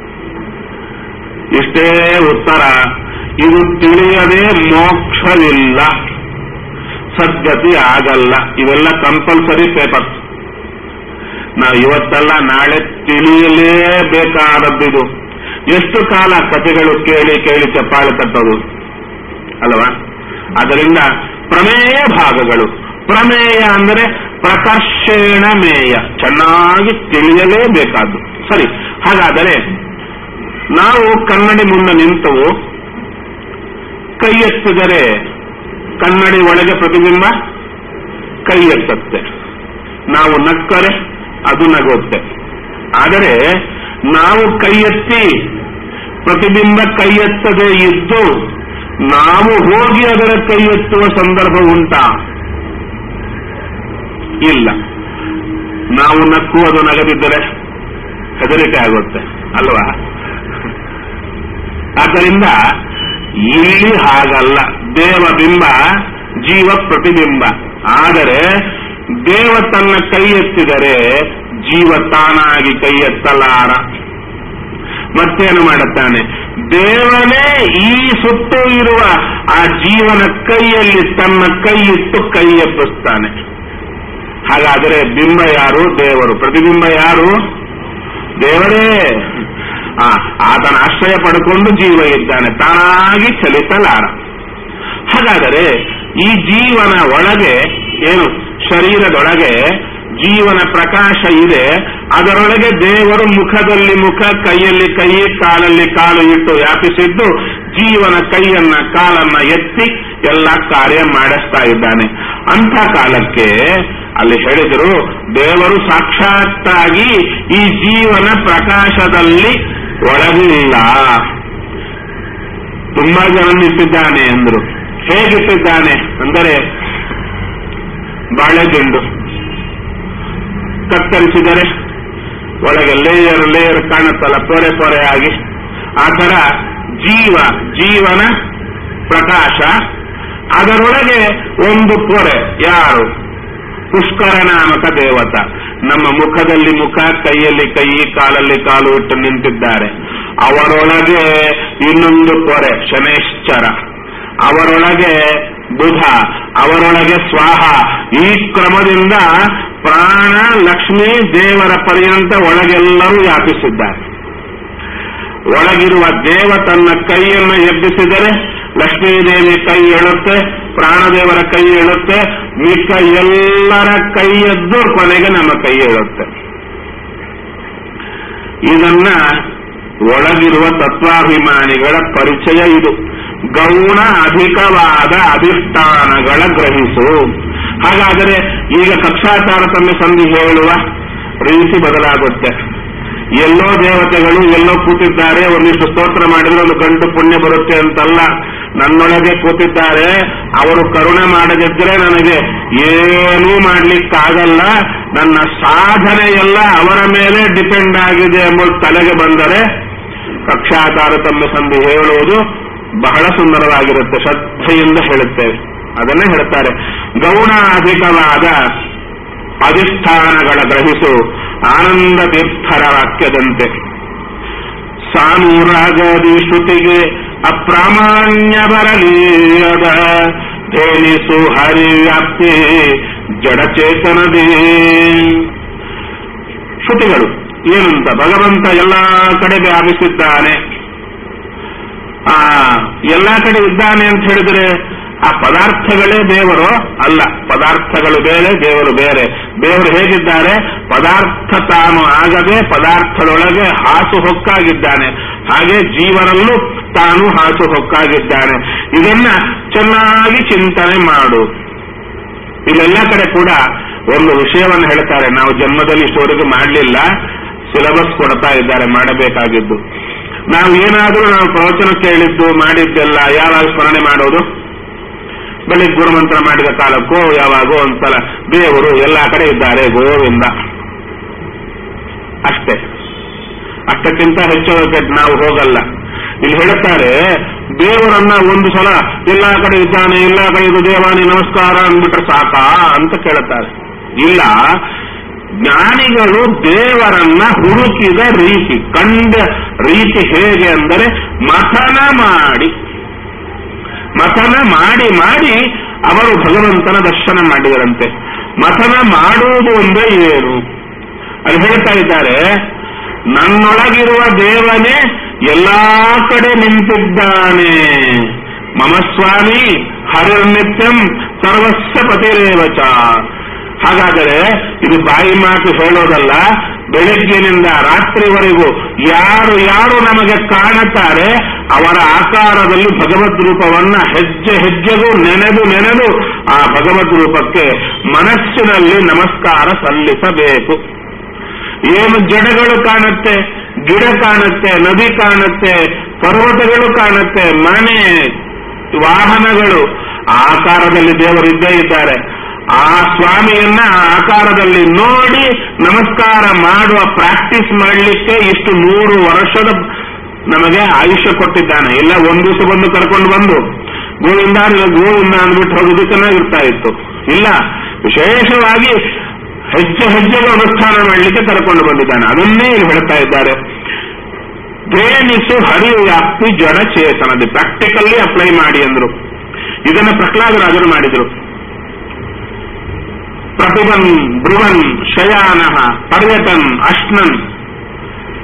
ಇಷ್ಟೇ ಉತ್ತರ. ಇದು ತಿಳಿಯದೆ ಮೋಕ್ಷವಿಲ್ಲ, ಸದ್ಗತಿ ಆಗಲ್ಲ. ಇವೆಲ್ಲ ಕಂಪಲ್ಸರಿ ಪೇಪರ್ಸ್. ನಾವು ಇವತ್ತಲ್ಲ ನಾಳೆ ತಿಳಿಯಲೇಬೇಕಾದದ್ದಿದು. ಎಷ್ಟು ಕಾಲ ಕಥೆಗಳು ಕೇಳಿ ಕೇಳಿ ಚಪ್ಪಾಳೆ ತಟ್ಟೋದು ಅಲ್ವಾ? ಆದ್ದರಿಂದ ಪ್ರಮೇಯ ಭಾಗಗಳು. ಪ್ರಮೇಯ ಅಂದರೆ ಪ್ರಕರ್ಷೇಣ ಮೇಯ, ಚೆನ್ನಾಗಿ ತಿಳಿಯಲೇಬೇಕಾದ್ದು. ಸರಿ, ಹಾಗಾದರೆ ನಾವು ಕನ್ನಡಿ ಮುಂದೆ ನಿಂತವು, ಕೈ ಎತ್ತಿದರೆ ಕನ್ನಡಿ ಒಳಗೆ ಪ್ರತಿಬಿಂಬ ಕೈ ಎತ್ತುತ್ತೆ. ನಾವು ನಕ್ಕರೆ ಅದು ನಗುತ್ತೆ. ಆದರೆ ನಾವು ಕೈ ಎತ್ತಿ ಪ್ರತಿಬಿಂಬ ಕೈ ಎತ್ತದೇ ಇದ್ದು ನಾವು ಹೋಗಿ ಅದರ ಕೈ ಎತ್ತುವ ಸಂದರ್ಭ ಉಂಟಾ? ಇಲ್ಲ. ನಾವು ನಕ್ಕು ಅದು ನಗದಿದ್ದರೆ ಹೆದರಿಕೆ ಆಗುತ್ತೆ ಅಲ್ವಾ? ಆದ್ದರಿಂದ ಇಲ್ಲಿ ಹಾಗಲ್ಲ. ದೇವಬಿಂಬ, ಜೀವ ಪ್ರತಿಬಿಂಬ. ಆದರೆ ದೇವ ತನ್ನ ಕೈ ಎತ್ತಿದರೆ ಜೀವ ತಾನಾಗಿ ಕೈ ಎತ್ತಲಾರ. ಮತ್ತೇನು ಮಾಡುತ್ತಾನೆ? ದೇವನೇ ಈ ಸುತ್ತು ಇರುವ ಆ ಜೀವನ ಕೈಯಲ್ಲಿ ತನ್ನ ಕೈ ಇಟ್ಟು ಕೈ ಎಬ್ಬಿಸ್ತಾನೆ. ಹಾಗಾದರೆ ಬಿಂಬ ಯಾರು? ದೇವರು. ಪ್ರತಿಬಿಂಬ ಯಾರು? ದೇವರೇ. ಆತನ ಆಶ್ರಯ ಪಡ್ಕೊಂಡು ಜೀವ ಇದ್ದಾನೆ, ತಾನಾಗಿ ಚಲಿಸಲಾರ. ಹಾಗಾದರೆ ಈ ಜೀವನ ಒಳಗೆ ಏನು ಶರೀರದೊಳಗೆ ಜೀವನ ಪ್ರಕಾಶ ಇದೆ, ಅದರೊಳಗೆ ದೇವರು ಮುಖದಲ್ಲಿ ಮುಖ, ಕೈಯಲ್ಲಿ ಕೈ, ಕಾಲಲ್ಲಿ ಕಾಲು ಇಟ್ಟು ವ್ಯಾಪಿಸಿದ್ದು ಜೀವನ ಕೈಯನ್ನ ಕಾಲನ್ನ ಎತ್ತಿ ಎಲ್ಲ ಕಾರ್ಯ ಮಾಡಿಸ್ತಾ ಇದ್ದಾನೆ. ಅಂಥ ಕಾಲಕ್ಕೆ ಅಲ್ಲಿ ಹೇಳಿದರು, ದೇವರು ಸಾಕ್ಷಾತ್ತಾಗಿ ಈ ಜೀವನ ಪ್ರಕಾಶದಲ್ಲಿ ಒಳಗಿಲ್ಲ. ತುಂಬಾ ಜನ ಇಟ್ಟಿದ್ದಾನೆ ಅಂದ್ರು. ಹೇಗಿಟ್ಟಿದ್ದಾನೆ ಅಂದರೆ, ಬಾಳೆದಿಂಡು ಕತ್ತರಿಸಿದರೆ ಒಳಗೆ ಲೇಯರ್ ಲೇಯರ್ ಕಾಣುತ್ತಲ್ಲ, ಪೊರೆ ಪೊರೆ ಆಗಿ, ಆ ಥರ ಜೀವನ ಪ್ರಕಾಶ, ಅದರೊಳಗೆ ಒಂದು ಪೊರೆ. ಯಾರು? ಪುಷ್ಕರ ನಾಮಕ ದೇವತ. ನಮ್ಮ ಮುಖದಲ್ಲಿ ಮುಖ, ಕೈಯಲ್ಲಿ ಕೈ, ಕಾಲಲ್ಲಿ ಕಾಲು ಇಟ್ಟು ನಿಂತಿದ್ದಾರೆ. ಅವರೊಳಗೆ ಇನ್ನೊಂದು ಪೊರೆ ಶನೇಶ್ಚರ, ಅವರೊಳಗೆ ಬುಧ, ಅವರೊಳಗೆ ಸ್ವಾಹ. ಈ ಕ್ರಮದಿಂದ ಪ್ರಾಣ ಲಕ್ಷ್ಮೀ ದೇವರ ಪರ್ಯಂತ ಒಳಗೆಲ್ಲರೂ ವ್ಯಾಪಿಸಿದ್ದಾರೆ. ಒಳಗಿರುವ ದೇವ ತನ್ನ ಕೈಯನ್ನು ಎಬ್ಬಿಸಿದರೆ ಲಕ್ಷ್ಮೀದೇವಿ ಕೈ ಏಳುತ್ತೆ, ಪ್ರಾಣದೇವರ ಕೈ ಏಳುತ್ತೆ, ಮಿಕ್ಕ ಎಲ್ಲರ ಕೈ ಎದ್ದು ಕೊನೆಗೆ ನಮ್ಮ ಕೈ ಏಳುತ್ತೆ. ಇದನ್ನ ಒಳಗಿರುವ ತತ್ವಾಭಿಮಾನಿಗಳ ಪರಿಚಯ ಇದು. ಗೌಣ ಅಧಿಕವಾದ ಅಧಿಷ್ಠಾನಗಳ ಗ್ರಹಿಸು. ಹಾಗಾದರೆ ಈಗ ಕಕ್ಷಾ ತಾರತಮ್ಯ ಸಂಧಿ ಹೇಳುವ ರೀತಿ ಬದಲಾಗುತ್ತೆ. ಎಲ್ಲೋ ದೇವತೆಗಳು ಎಲ್ಲೋ ಕೂತಿದ್ದಾರೆ, ಒಂದಿಷ್ಟು ಸ್ತೋತ್ರ ಮಾಡಿದ್ರೆ ಒಂದು ಗಂಟು ಪುಣ್ಯ ಬರುತ್ತೆ ಅಂತಲ್ಲ. ನನ್ನೊಳಗೆ ಕೂತಿದ್ದಾರೆ, ಅವರು ಕರುಣೆ ಮಾಡದಿದ್ರೆ ನನಗೆ ಏನೂ ಮಾಡ್ಲಿಕ್ಕಾಗಲ್ಲ, ನನ್ನ ಸಾಧನೆ ಎಲ್ಲ ಅವರ ಮೇಲೆ ಡಿಪೆಂಡ್ ಆಗಿದೆ ಎಂಬುದು ತಲೆಗೆ ಬಂದರೆ ಕಕ್ಷಾ ತಾರತಮ್ಯ ಸಂಧಿ ಹೇಳುವುದು ಬಹಳ ಸುಂದರವಾಗಿರುತ್ತೆ. ಶ್ರದ್ಧೆಯಿಂದ ಹೇಳುತ್ತೇವೆ. ಅದನ್ನೇ ಹೇಳ್ತಾರೆ, ಗೌಣಾಧಿಕವಾದ ಅಧಿಷ್ಠಾನಗಳ ಗ್ರಹಿಸು ಆನಂದ ತೀರ್ಥರ ವಾಕ್ಯದಂತೆ. ಸಾನುರಾಗದಿ ಶ್ರುತಿಗೆ ಅಪ್ರಾಮಾಣ್ಯ ಬರಲೀಯದ ತೇನಿಸು ಹರಿವ್ಯಾಪ್ತಿ ಜಡಚೇತನದೇ. ಶ್ರುತಿಗಳು ಏನಂತ, ಭಗವಂತ ಎಲ್ಲಾ ಕಡೆ ವ್ಯಾಪಿಸಿದ್ದಾನೆ, ಎಲ್ಲಾ ಕಡೆ ಇದ್ದಾನೆ ಅಂತ ಹೇಳಿದ್ರೆ ಆ ಪದಾರ್ಥಗಳೇ ದೇವರು ಅಲ್ಲ. ಪದಾರ್ಥಗಳು ಬೇರೆ, ದೇವರು ಬೇರೆ. ದೇವರು ಹೇಗಿದ್ದಾರೆ? ಪದಾರ್ಥ ತಾನು ಆಗದೆ ಪದಾರ್ಥದೊಳಗೆ ಹಾಸು ಹೊಕ್ಕಾಗಿದ್ದಾನೆ. ಹಾಗೆ ಜೀವನಲ್ಲೂ ತಾನು ಹಾಸು ಹೊಕ್ಕಾಗಿದ್ದಾನೆ. ಇದನ್ನ ಚೆನ್ನಾಗಿ ಚಿಂತನೆ ಮಾಡು. ಇಲ್ಲೆಲ್ಲ ಕಡೆ ಕೂಡ ಒಂದು ವಿಷಯವನ್ನು ಹೇಳ್ತಾರೆ, ನಾವು ಜನ್ಮದಲ್ಲಿ ಇಷ್ಟವರೆಗೂ ಮಾಡಲಿಲ್ಲ, ಸಿಲೆಬಸ್ ಕೊಡ್ತಾ ಇದ್ದಾರೆ ಮಾಡಬೇಕಾಗಿದ್ದು. ನಾವು ಏನಾದರೂ ನಾವು ಪ್ರವಚನ ಕೇಳಿದ್ದು ಮಾಡಿದ್ದೆಲ್ಲ ಯಾವಾಗ ಸ್ಮರಣೆ ಮಾಡೋದು? ಬೆಳಿಗ್ಗೆ ಗುರುಮಂತ್ರ ಮಾಡಿದ ಕಾಲಕ್ಕೋ ಯಾವಾಗೋ ಒಂದ್ಸಲ ದೇವರು ಎಲ್ಲಾ ಕಡೆ ಇದ್ದಾರೆ ಗೋವಿಂದ, ಅಷ್ಟೇ. ಅಷ್ಟಕ್ಕಿಂತ ಹೆಚ್ಚು ನಾವು ಹೋಗಲ್ಲ. ಇಲ್ಲಿ ಹೇಳುತ್ತಾರೆ, ದೇವರನ್ನ ಒಂದು ಸಲ ಎಲ್ಲಾ ಕಡೆ ಇದ್ದಾನೆ, ಎಲ್ಲಾ ಕಡೆ ಇದು ದೇವಾನಿ ನಮಸ್ಕಾರ ಅಂದ್ಬಿಟ್ರೆ ಸಾಕಾ ಅಂತ ಕೇಳುತ್ತಾರೆ. ಇಲ್ಲ, ಜ್ಞಾನಿಗಳು ದೇವರನ್ನ ಹುಡುಕಿದ ರೀತಿ, ಕಂಡ ರೀತಿ ಹೇಗೆ ಅಂದರೆ ಮಥನ ಮಾಡಿ ಅವರು ಭಗವಂತನ ದರ್ಶನ ಮಾಡಿದರಂತೆ. ಮಥನ ಮಾಡುವುದು ಒಂದೇ ಏನು? ಅಲ್ಲಿ ಹೇಳ್ತಾ ಇದ್ದಾರೆ, ನನ್ನೊಳಗಿರುವ ದೇವನೇ ಎಲ್ಲಾ ಕಡೆ ನಿಂತಿದ್ದಾನೆ. ಮಮ ಸ್ವಾಮಿ ಹರಿರ್ನಿತ್ಯಂ ಸರ್ವಸ್ಯ ಪತಿರೇವಚ. ಹಾಗಾದರೆ ಇದು ಬಾಯಿ ಮಾತು ಹೇಳೋದಲ್ಲ. ಬೆಳಗ್ಗಿನಿಂದ ರಾತ್ರಿವರೆಗೂ ಯಾರು ಯಾರು ನಮಗೆ ಕಾಣುತ್ತಾರೆ ಅವರ ಆಕಾರದಲ್ಲಿ ಭಗವದ್ ರೂಪವನ್ನ ಹೆಜ್ಜೆ ಹೆಜ್ಜೆಗೂ ನೆನೆದು ಆ ಭಗವದ್ ರೂಪಕ್ಕೆ ಮನಸ್ಸಿನಲ್ಲಿ ನಮಸ್ಕಾರ ಸಲ್ಲಿಸಬೇಕು. ಏನು ಜಡಗಳು ಕಾಣುತ್ತೆ, ಗಿಡ ಕಾಣುತ್ತೆ, ನದಿ ಕಾಣುತ್ತೆ, ಪರ್ವತಗಳು ಕಾಣುತ್ತೆ, ಮನೆ, ವಾಹನಗಳು, ಆಕಾರದಲ್ಲಿ ದೇವರಿದ್ದೇ ಇದ್ದಾರೆ. ಆ ಸ್ವಾಮಿಯನ್ನ ಆಕಾರದಲ್ಲಿ ನೋಡಿ ನಮಸ್ಕಾರ ಮಾಡುವ ಪ್ರಾಕ್ಟೀಸ್ ಮಾಡಲಿಕ್ಕೆ ಇಷ್ಟು 100 ವರ್ಷದ ನಮಗೆ ಆಯುಷ್ಯ ಕೊಟ್ಟಿದ್ದಾನೆ. ಇಲ್ಲ ಒಂದು ದಿವಸ ಬಂದು ಕರ್ಕೊಂಡು ಬಂದು ಗೋವಿಂದ ಅಂದ್ಬಿಟ್ಟು ಹೋಗೋದು ಚೆನ್ನಾಗಿರ್ತಾ ಇತ್ತು. ಇಲ್ಲ, ವಿಶೇಷವಾಗಿ ಹೆಜ್ಜೆ ಹೆಜ್ಜೆಗೆ ಅನುಷ್ಠಾನ ಮಾಡಲಿಕ್ಕೆ ಕರ್ಕೊಂಡು ಬಂದಿದ್ದಾನೆ. ಅದನ್ನೇ ಇಲ್ಲಿ ಹೇಳ್ತಾ ಇದ್ದಾರೆ. ಧೇನಿಸು ಹರಿವ್ಯಾಪ್ತಿ ಜಡ ಚೇತನದಿ. ಪ್ರಾಕ್ಟಿಕಲ್ಲಿ ಅಪ್ಲೈ ಮಾಡಿ ಅಂದ್ರು. ಇದನ್ನ ಪ್ರಹ್ಲಾದರಾಜರು ಮಾಡಿದ್ರು. ಪ್ರತಿಭನ್ ಬ್ರುವನ್ ಶಯಾನಃ ಪರ್ಯಟನ್ ಅಶ್ನನ್.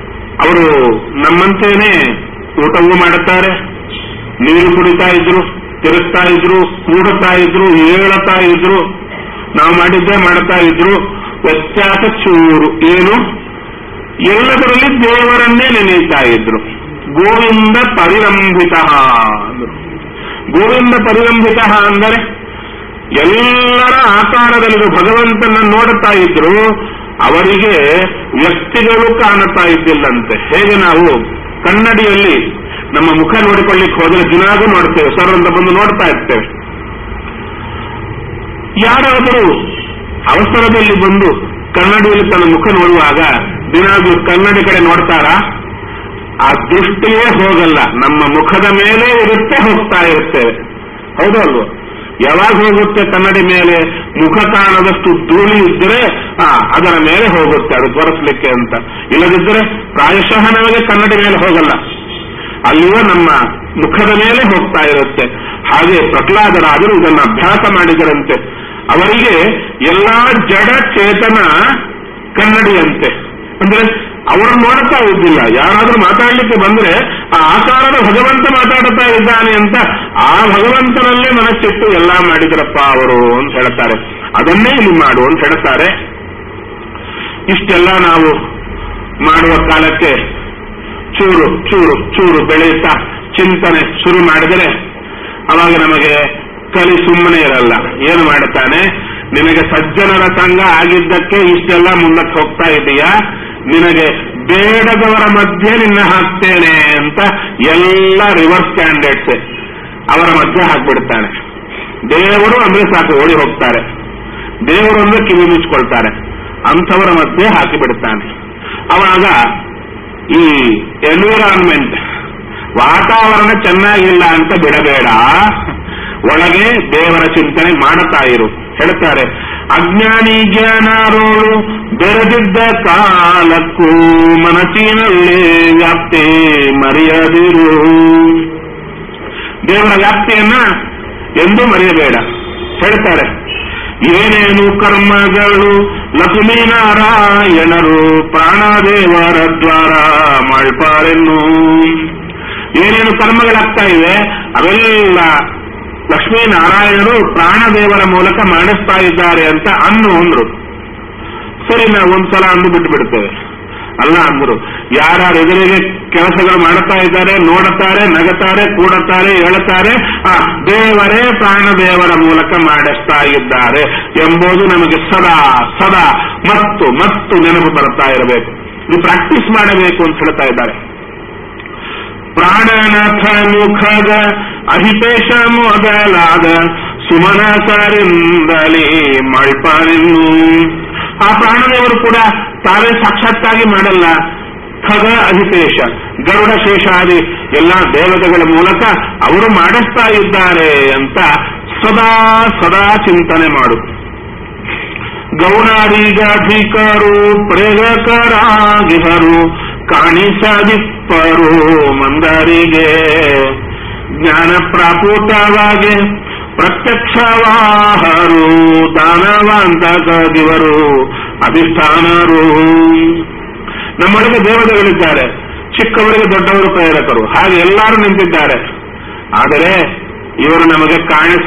ಅವರು ನಮ್ಮಂತೇನೆ ಊಟವೂ ಮಾಡುತ್ತಾರೆ, ನೀರು ಕುಡಿತಾ ಇದ್ರು, ತಿರುಗ್ತಾ ಇದ್ರು, ಕೂಡುತ್ತಾ ಇದ್ರು, ಏಳುತ್ತಾ ಇದ್ರು, ನಾವು ಮಾಡಿದ್ದೇ ಮಾಡ್ತಾ ಇದ್ರು. ವ್ಯತ್ಯಾಸ ಚೂರು ಏನು? ಎಲ್ಲದರಲ್ಲಿ ದೇವರನ್ನೇ ನೆನೆಯುತ್ತಾ ಇದ್ರು. ಗೋವಿಂದ ಪರಿರಂಭಿತ ಅಂದರು. ಗೋವಿಂದ ಪರಿರಂಭಿತ ಅಂದರೆ ಎಲ್ಲರ ಆಕಾರದಲ್ಲಿ ಭಗವಂತನನ್ನು ನೋಡುತ್ತಾ ಇದ್ರು. ಅವರಿಗೆ ವ್ಯಕ್ತಿಗಳು ಕಾಣುತ್ತಾ ಇದ್ದಿಲ್ಲಂತೆ. ಹೇಗೆ ನಾವು ಕನ್ನಡಿಯಲ್ಲಿ ನಮ್ಮ ಮುಖ ನೋಡಿಕೊಳ್ಳಿಕ್ಕೆ ಹೋದರೆ ದಿನಾಗೂ ನೋಡ್ತೇವೆ, ಸರ್ ಅಂತ ಬಂದು ನೋಡ್ತಾ ಇರ್ತೇವೆ. ಯಾರಾದರೂ ಅವಸರದಲ್ಲಿ ಬಂದು ಕನ್ನಡಿಯಲ್ಲಿ ತನ್ನ ಮುಖ ನೋಡುವಾಗ ದಿನಾಗೂ ಕನ್ನಡಿ ಕಡೆ ನೋಡ್ತಾರಾ? ಆ ದೃಷ್ಟಿಯೇ ಹೋಗಲ್ಲ, ನಮ್ಮ ಮುಖದ ಮೇಲೆ ಇರುತ್ತೆ, ಹೋಗ್ತಾ ಇರ್ತೇವೆ. ಹೌದು ಅಲ್ವೋ? ಯಾವಾಗ ಹೋಗುತ್ತೆ ಕನ್ನಡಿ ಮೇಲೆ? ಮುಖ ಕಾಣದಷ್ಟು ಧೂಳಿ ಇದ್ದರೆ ಅದರ ಮೇಲೆ ಹೋಗುತ್ತೆ, ಅದು ತೋರಿಸ್ಲಿಕ್ಕೆ ಅಂತ. ಇಲ್ಲದಿದ್ದರೆ ಪ್ರಾಯಶಃ ನಮಗೆ ಕನ್ನಡಿ ಮೇಲೆ ಹೋಗಲ್ಲ, ಅಲ್ಲಿಯೂ ನಮ್ಮ ಮುಖದ ಮೇಲೆ ಹೋಗ್ತಾ ಇರುತ್ತೆ. ಹಾಗೆ ಪ್ರಹ್ಲಾದರಾದರು ಇದನ್ನು ಅಭ್ಯಾಸ ಮಾಡಿದರಂತೆ. ಅವರಿಗೆ ಎಲ್ಲಾ ಜಡ ಚೇತನ ಕನ್ನಡಿಯಂತೆ. ಅಂದ್ರೆ ಅವರು ನೋಡುತ್ತಾ ಇದ್ದಿಲ್ಲ. ಯಾರಾದ್ರೂ ಮಾತಾಡ್ಲಿಕ್ಕೆ ಬಂದ್ರೆ ಆ ಆಕಾರದ ಭಗವಂತ ಮಾತಾಡುತ್ತಾ ಇದ್ದಾನೆ ಅಂತ ಆ ಭಗವಂತನಲ್ಲೇ ಮನಸ್ಸಿಟ್ಟು ಎಲ್ಲ ಮಾಡಿದ್ರಪ್ಪ ಅವರು ಅಂತ ಹೇಳ್ತಾರೆ. ಅದನ್ನೇ ಇಲ್ಲಿ ಮಾಡು ಅಂತ ಹೇಳ್ತಾರೆ. ಇಷ್ಟೆಲ್ಲ ನಾವು ಮಾಡುವ ಕಾಲಕ್ಕೆ ಚೂರು ಚೂರು ಚೂರು ಬೆಳೆಯುತ್ತಾ ಚಿಂತನೆ ಶುರು ಮಾಡಿದರೆ ಅವಾಗ ನಮಗೆ ಕಲಿ ಸುಮ್ಮನೆ ಇರಲ್ಲ. ಏನು ಮಾಡುತ್ತಾನೆ? ನಿನಗೆ ಸಜ್ಜನರ ಸಂಘ ಆಗಿದ್ದಕ್ಕೆ ಇಷ್ಟೆಲ್ಲ ಮುಂದಕ್ಕೆ ಹೋಗ್ತಾ ಇದೆಯಾ? ನಿನಗೆ ಬೇಡದವರ ಮಧ್ಯೆ ನಿನ್ನ ಹಾಕ್ತೇನೆ ಅಂತ ಎಲ್ಲ ರಿವರ್ಸ್ ಕ್ಯಾಂಡಿಡೇಟ್ಸ್ ಅವರ ಮಧ್ಯೆ ಹಾಕ್ಬಿಡ್ತಾನೆ. ದೇವರು ಅಂದ್ರೆ ಸಾಕು ಓಡಿ ಹೋಗ್ತಾರೆ, ದೇವರು ಅಂದ್ರೆ ಕಿವಿ ಮುಚ್ಕೊಳ್ತಾರೆ, ಅಂಥವರ ಮಧ್ಯೆ ಹಾಕಿಬಿಡ್ತಾನೆ. ಅವಾಗ ಈ ಎನ್ವಿರಾನ್ಮೆಂಟ್ ವಾತಾವರಣ ಚೆನ್ನಾಗಿಲ್ಲ ಅಂತ ಬಿಡಬೇಡ, ಒಳಗೆ ದೇವರ ಚಿಂತನೆ ಮಾಡುತ್ತಾ ಇರು. ಹೇಳ್ತಾರೆ, ಅಜ್ಞಾನಿ ಜ್ಞಾನಾರೋಳು ಬೆರೆದಿದ್ದ ಕಾಲಕ್ಕೂ ಮನಸ್ಸಿನಲ್ಲೇ ವ್ಯಾಪ್ತಿ ಮರೆಯದಿರು. ದೇವರ ವ್ಯಾಪ್ತಿಯನ್ನ ಎಂದೂ ಮರೆಯಬೇಡ. ಹೇಳ್ತಾರೆ, ಏನೇನು ಕರ್ಮಗಳು ಲಕ್ಷ್ಮೀನಾರಾಯಣರು ಪ್ರಾಣದೇವರ ದ್ವಾರ ಮಾಡ್ಪಾರೆನ್ನು. ಏನೇನು ಕರ್ಮಗಳಾಗ್ತಾ ಇವೆ ಅವೆಲ್ಲ ಲಕ್ಷ್ಮೀನಾರಾಯಣರು ಪ್ರಾಣದೇವರ ಮೂಲಕ ಮಾಡಿಸ್ತಾ ಇದ್ದಾರೆ ಅಂತ ಅಂದ್ರು. ಸರಿ, ನಾವು ಒಂದ್ಸಲ ಅಂದು ಬಿಟ್ಟು ಬಿಡ್ತೇವೆ. ಅಲ್ಲ ಅಂದ್ರು, ಯಾರು ಎದುರಿಗೆ ಕೆಲಸಗಳು ಮಾಡುತ್ತಾ ಇದ್ದಾರೆ, ನೋಡುತ್ತಾರೆ, ನಗುತ್ತಾರೆ, ಕೂಡುತ್ತಾರೆ, ಹೇಳುತ್ತಾರೆ, ದೇವರೇ ಪ್ರಾಣದೇವರ ಮೂಲಕ ಮಾಡಿಸ್ತಾ ಇದ್ದಾರೆ ಎಂಬುದು ನಮಗೆ ಸದಾ ಸದಾ ಮತ್ತು ಮತ್ತು ನೆನಪು ಬರ್ತಾ ಇರಬೇಕು. ಇದು ಪ್ರಾಕ್ಟೀಸ್ ಮಾಡಬೇಕು ಅಂತ ಹೇಳ್ತಾ ಇದ್ದಾರೆ. ಪ್ರಾಣನಾಥ ಮುಖದ ಅಹಿತೇಶ ಮೊದಲಾದ ಸುಮನಸರಿಂದಲೇ ಮಳ್ಪಾರೆನ್ನು. ಆ ಪ್ರಾಣದೇವರು ಕೂಡ ತಾವೇ ಸಾಕ್ಷಾತ್ತಾಗಿ ಮಾಡಲ್ಲ. ಖಗ ಅಹಿತೇಶ, ಗರುಡ ಶೇಷಾದಿ ಎಲ್ಲ ದೇವತೆಗಳ ಮೂಲಕ ಅವರು ಮಾಡಿಸ್ತಾ ಇದ್ದಾರೆ ಅಂತ ಸದಾ ಸದಾ ಚಿಂತನೆ ಮಾಡು. ಗೌಣಾದಿಗಾಧಿಕರು ಪ್ರೇರಕರಾಗಿಹರು ಕಾಣಿಸದಿಪ್ಪರು ಮಂದರಿಗೆ. ಜ್ಞಾನ ಪ್ರಾಪುತವಾಗಿ ಪ್ರತ್ಯಕ್ಷವಾಹರು ದಾನವಂತಕದಿವರು ಅಧಿಷ್ಠಾನರು. ನಮ್ಮೊಳಗೆ ದೇವತೆಗಳಿದ್ದಾರೆ, ಚಿಕ್ಕವರಿಗೆ ದೊಡ್ಡವರು ಪ್ರೇರಕರು, ಹಾಗೆ ಎಲ್ಲರೂ ನಿಂತಿದ್ದಾರೆ. ಆದರೆ ಇವರು ನಮಗೆ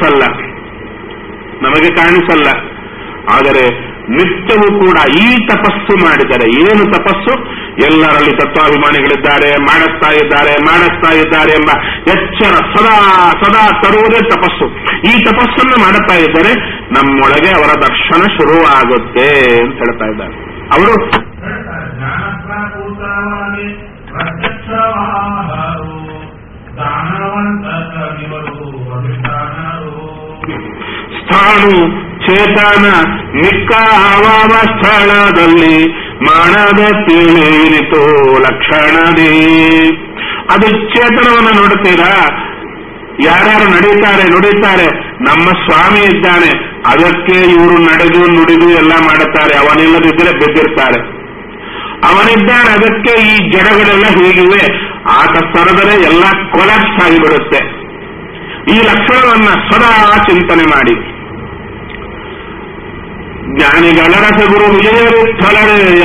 ಕಾಣಿಸಲ್ಲ. ಆದರೆ ನಿತ್ಯವೂ ಕೂಡ ಈ ತಪಸ್ಸು ಮಾಡಿದರೆ, ಏನು ತಪಸ್ಸು? ಎಲ್ಲರಲ್ಲಿ ತತ್ವಾಭಿಮಾನಿಗಳಿದ್ದಾರೆ, ಮಾಡಿಸ್ತಾ ಇದ್ದಾರೆ ಎಂಬ ಎಚ್ಚರ ಸದಾ ಸದಾ ತರುವುದೇ ತಪಸ್ಸು. ಈ ತಪಸ್ಸನ್ನು ಮಾಡುತ್ತಾ ಇದ್ದರೆ ನಮ್ಮೊಳಗೆ ಅವರ ದರ್ಶನ ಶುರುವಾಗುತ್ತೆ ಅಂತ ಹೇಳ್ತಾ ಇದ್ದಾರೆ ಅವರು. ಸ್ಥಾಣು ಚೇತನ ನಿಕ್ಕಾವ ಸ್ಥಳದಲ್ಲಿ ಮಾಡದ ತಿಳಿಯಿತು ಲಕ್ಷಣದಿ. ಅದು ಚೇತನವನ್ನು ನೋಡುತ್ತೀರಾ? ಯಾರ್ಯಾರು ನುಡಿತಾರೆ, ನಮ್ಮ ಸ್ವಾಮಿ ಇದ್ದಾನೆ, ಅದಕ್ಕೆ ಇವರು ನಡೆದು ನುಡಿದು ಎಲ್ಲ ಮಾಡುತ್ತಾರೆ. ಅವನಿಲ್ಲದಿದ್ದರೆ ಬಿದ್ದಿರ್ತಾರೆ. ಅವನಿದ್ದಾನೆ, ಅದಕ್ಕೆ ಈ ಜಡಗಳೆಲ್ಲ ಹೀಗಿವೆ. ಆತ ಸರದರೆ ಎಲ್ಲ ಕೊಲಾಪ್ಸ್ ಆಗಿಬಿಡುತ್ತೆ. ಈ ಲಕ್ಷಣವನ್ನ ಸದಾ ಚಿಂತನೆ ಮಾಡಿ. ಜ್ಞಾನಿಗಳ ರಸಗುರು ವಿಜಯವಿಠಲರೆಯ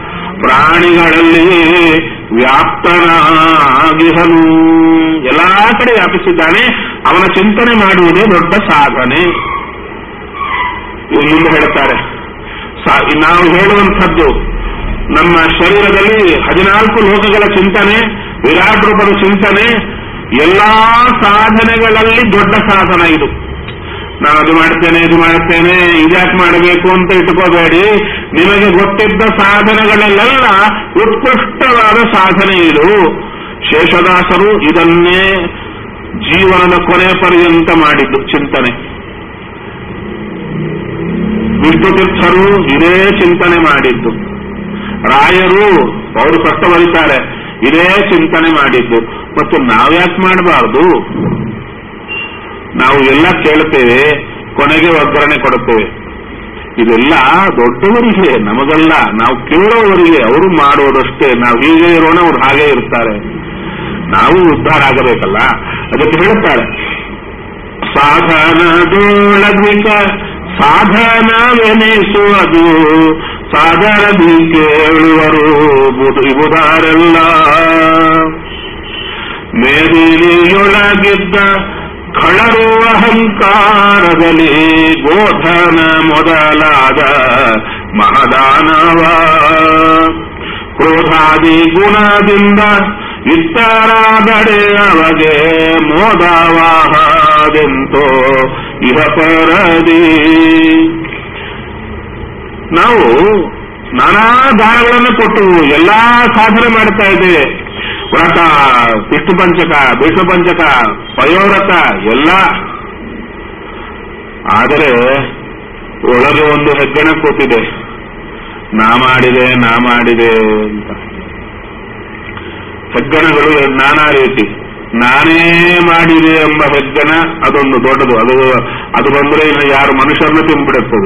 ಪ್ರಾಣಿಗಳಲ್ಲಿ ವ್ಯಾಪ್ತನಾಗಿಹನು. ಎಲ್ಲಾ ಕಡೆ ವ್ಯಾಪಿಸಿದ್ದಾನೆ. ಅವನ ಚಿಂತನೆ ಮಾಡುವುದೇ ದೊಡ್ಡ ಸಾಧನೆ. ಮುಂದೆ ಹೇಳ್ತಾರೆ, ನಾವು ಹೇಳುವಂಥದ್ದು ನಮ್ಮ ಶರೀರದಲ್ಲಿ 14 ಲೋಕಗಳ ಚಿಂತನೆ, ವಿರಾಟ್ ರೂಪದ ಚಿಂತನೆ, ಎಲ್ಲಾ ಸಾಧನೆಗಳಲ್ಲಿ ದೊಡ್ಡ ಸಾಧನ ಇದು. ನಾನು ಅದು ಮಾಡ್ತೇನೆ, ಇದು ಮಾಡ್ತೇನೆ, ಇದ್ಯಾಕೆ ಮಾಡಬೇಕು ಅಂತ ಇಟ್ಕೋಬೇಡಿ. ನಿಮಗೆ ಗೊತ್ತಿದ್ದ ಸಾಧನೆಗಳಲ್ಲೆಲ್ಲ ಉತ್ಕೃಷ್ಟವಾದ ಸಾಧನೆ ಇದು. ಶೇಷದಾಸರು ಇದನ್ನೇ ಜೀವನದ ಕೊನೆ ಪರ್ಯಂತ ಮಾಡಿದ್ದು ಚಿಂತನೆ. ವಿಷ್ಣುತೀರ್ಥರು ಇದೇ ಚಿಂತನೆ ಮಾಡಿದ್ದು. ರಾಯರು ಅವರು ಕಷ್ಟ ಬರೀತಾರೆ, ಇದೇ ಚಿಂತನೆ ಮಾಡಿದ್ದು. ಮತ್ತು ನಾವ್ಯಾಕೆ ಮಾಡಬಾರ್ದು? ನಾವು ಎಲ್ಲ ಕೇಳ್ತೇವೆ, ಕೊನೆಗೆ ಒಗ್ಗರಣೆ ಕೊಡುತ್ತೇವೆ. ಇದೆಲ್ಲ ದೊಡ್ಡವರಿಗೆ, ನಮಗಲ್ಲ. ನಾವು ಕೇಳೋವರಿಗೆ, ಅವರು ಮಾಡೋದಷ್ಟೇ. ನಾವು ಹೀಗೆ ಇರೋಣ, ಅವ್ರು ಹಾಗೆ ಇರ್ತಾರೆ. ನಾವು ಉದ್ಧಾರ ಆಗಬೇಕಲ್ಲ. ಅದಕ್ಕೆ ಹೇಳ್ತಾರೆ, ಸಾಧನದೊಳಗಿಕ ಸಾಧನವೆನಿಸುವುದು ಸಾಧನದಿ ಕೇಳುವರು ಬುಧಾರೆಲ್ಲ. ಮೇದಿನಿಯೊಳಗಿದ್ದ ಖಳರು ಅಹಂಕಾರದಲ್ಲಿ ಗೋಧನ ಮೊದಲಾದ ಮಹದಾನವ ಕ್ರೋಧಾದಿ ಗುಣದಿಂದ ಇತ್ತರಾದಡೆ ಅವಗೆ ಮೋದವಾಹದೆಂತೋ ಇಹ ಪರದಿ. ನಾವು ನಾನಾ ದಾನಗಳನ್ನು ಕೊಟ್ಟು ಎಲ್ಲಾ ಸಾಧನೆ ಮಾಡ್ತಾ ಇದ್ದೇವೆ. ವ್ರತ, ವಿಷ್ಣು ಪಂಚಕ, ವಿಷ್ಣು ಪಂಚಕ, ಪಯೋವ್ರತ ಎಲ್ಲ. ಆದರೆ ಒಳಗೆ ಒಂದು ಹೆಗ್ಗಣ ಕೂತಿದೆ, ನಾ ಮಾಡಿದೆ ಅಂತ. ಹೆಗ್ಗಣಗಳು ನಾನಾ ರೀತಿ. ನಾನೇ ಮಾಡಿದೆ ಎಂಬ ಹೆಗ್ಗಣ ಅದೊಂದು ದೊಡ್ಡದು. ಅದು ಬಂದ್ರೆ ಇನ್ನು ಯಾರು ಮನುಷ್ಯರನ್ನು ತಿಂಬಿಡುತ್ತದೆ.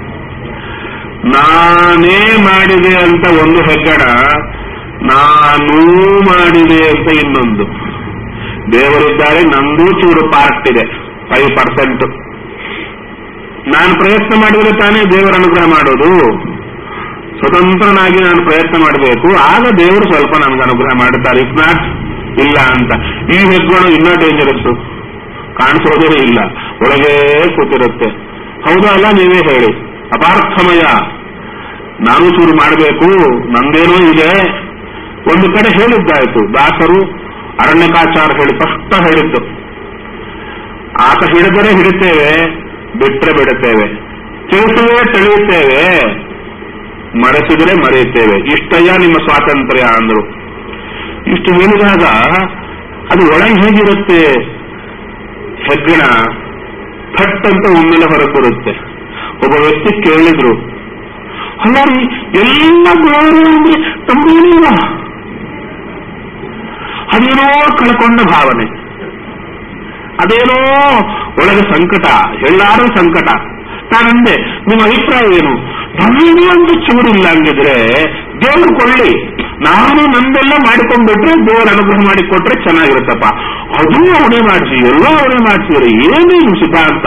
ನಾನೇ ಮಾಡಿದೆ ಅಂತ ಒಂದು ಹೆಗ್ಗಣ, ನಾನೂ ಮಾಡಿದೆ ಅಂತ ಇನ್ನೊಂದು. ದೇವರಿದ್ದಾರೆ, ನಂದೂ ಚೂರು ಪಾರ್ಟ್ ಇದೆ, 5%. ನಾನು ಪ್ರಯತ್ನ ಮಾಡಿದರೆ ತಾನೇ ದೇವರ ಅನುಗ್ರಹ ಮಾಡೋದು. ಸ್ವತಂತ್ರನಾಗಿ ನಾನು ಪ್ರಯತ್ನ ಮಾಡಬೇಕು, ಆಗ ದೇವರು ಸ್ವಲ್ಪ ನನಗೆ ಅನುಗ್ರಹ ಮಾಡುತ್ತಾರೆ. ಇಫ್ ನಾಟ್, ಇಲ್ಲ ಅಂತ. ಈ ಹೆಗ್ಗಳು ಇನ್ನೂ ಡೇಂಜರಸ್, ಕಾಣಿಸೋದೇ ಇಲ್ಲ, ಒಳಗೇ ಕೂತಿರುತ್ತೆ. ಹೌದಾ ಅಲ್ಲ? ನೀವೇ ಹೇಳಿ. ಅಪಾರ್ಥಮಯ. ನಾನು ಚೂರು ಮಾಡಬೇಕು, ನಂದೇನೋ ಇದೆ. ಒಂದು ಕಡೆ ಹೇಳಿದ್ದಾಯ್ತು, ದಾಸರು ಅರಣ್ಯಕಾಚಾರ ಹೇಳಿ ಸ್ಪಷ್ಟ ಹೇಳಿದ್ದು, ಆತ ಹಿಡಿದರೆ ಹಿಡಿತೇವೆ, ಬಿಟ್ಟರೆ ಬಿಡುತ್ತೇವೆ, ತಿಳಿಸುವೆ ತಿಳಿಯುತ್ತೇವೆ, ಮರೆಸಿದರೆ ಮರೆಯುತ್ತೇವೆ. ಇಷ್ಟಯ್ಯ ನಿಮ್ಮ ಸ್ವಾತಂತ್ರ್ಯ ಅಂದ್ರು. ಇಷ್ಟು ಹೇಳಿದಾಗ ಅದು ಒಳಗೆ ಹೇಗಿರುತ್ತೆ? ಹೆಗ್ಗಣ ಥಟ್ ಅಂತ ಒಮ್ಮೆಲೆ ಹೊರಗೆ ಬರುತ್ತೆ. ಒಬ್ಬ ವ್ಯಕ್ತಿ ಕೇಳಿದ್ರು, ಅಲ್ಲ ರೀ, ಎಲ್ಲ ಬೇರೆ ಅಂದ್ರೆ ತಮ್ಮೇನಿಲ್ಲ. ಅದೇನೋ ಕಳ್ಕೊಂಡ ಭಾವನೆ, ಅದೇನೋ ಒಳಗೆ ಸಂಕಟ, ಎಲ್ಲಾರು ಸಂಕಟ. ನಾನಂದೆ, ನಿಮ್ಮ ಅಭಿಪ್ರಾಯ ಏನು? ನಮಗೆ ಒಂದು ಚೂರಿಲ್ಲ ಹಂಗಿದ್ರೆ ದೇವರು ಕೊಳ್ಳಿ, ನಾನು ನಂದೆಲ್ಲ ಮಾಡಿಕೊಂಡ್ಬಿಟ್ರೆ ದೇವರು ಅನುಗ್ರಹ ಮಾಡಿಕೊಟ್ರೆ ಚೆನ್ನಾಗಿರುತ್ತಪ್ಪ. ಅದು ಅವನೇ ಮಾಡಿಸಿ, ಎಲ್ಲ ಅವನೇ ಮಾಡಿಸಿದ್ರೆ ಏನೇನು ಸಿದ್ಧಾಂತ?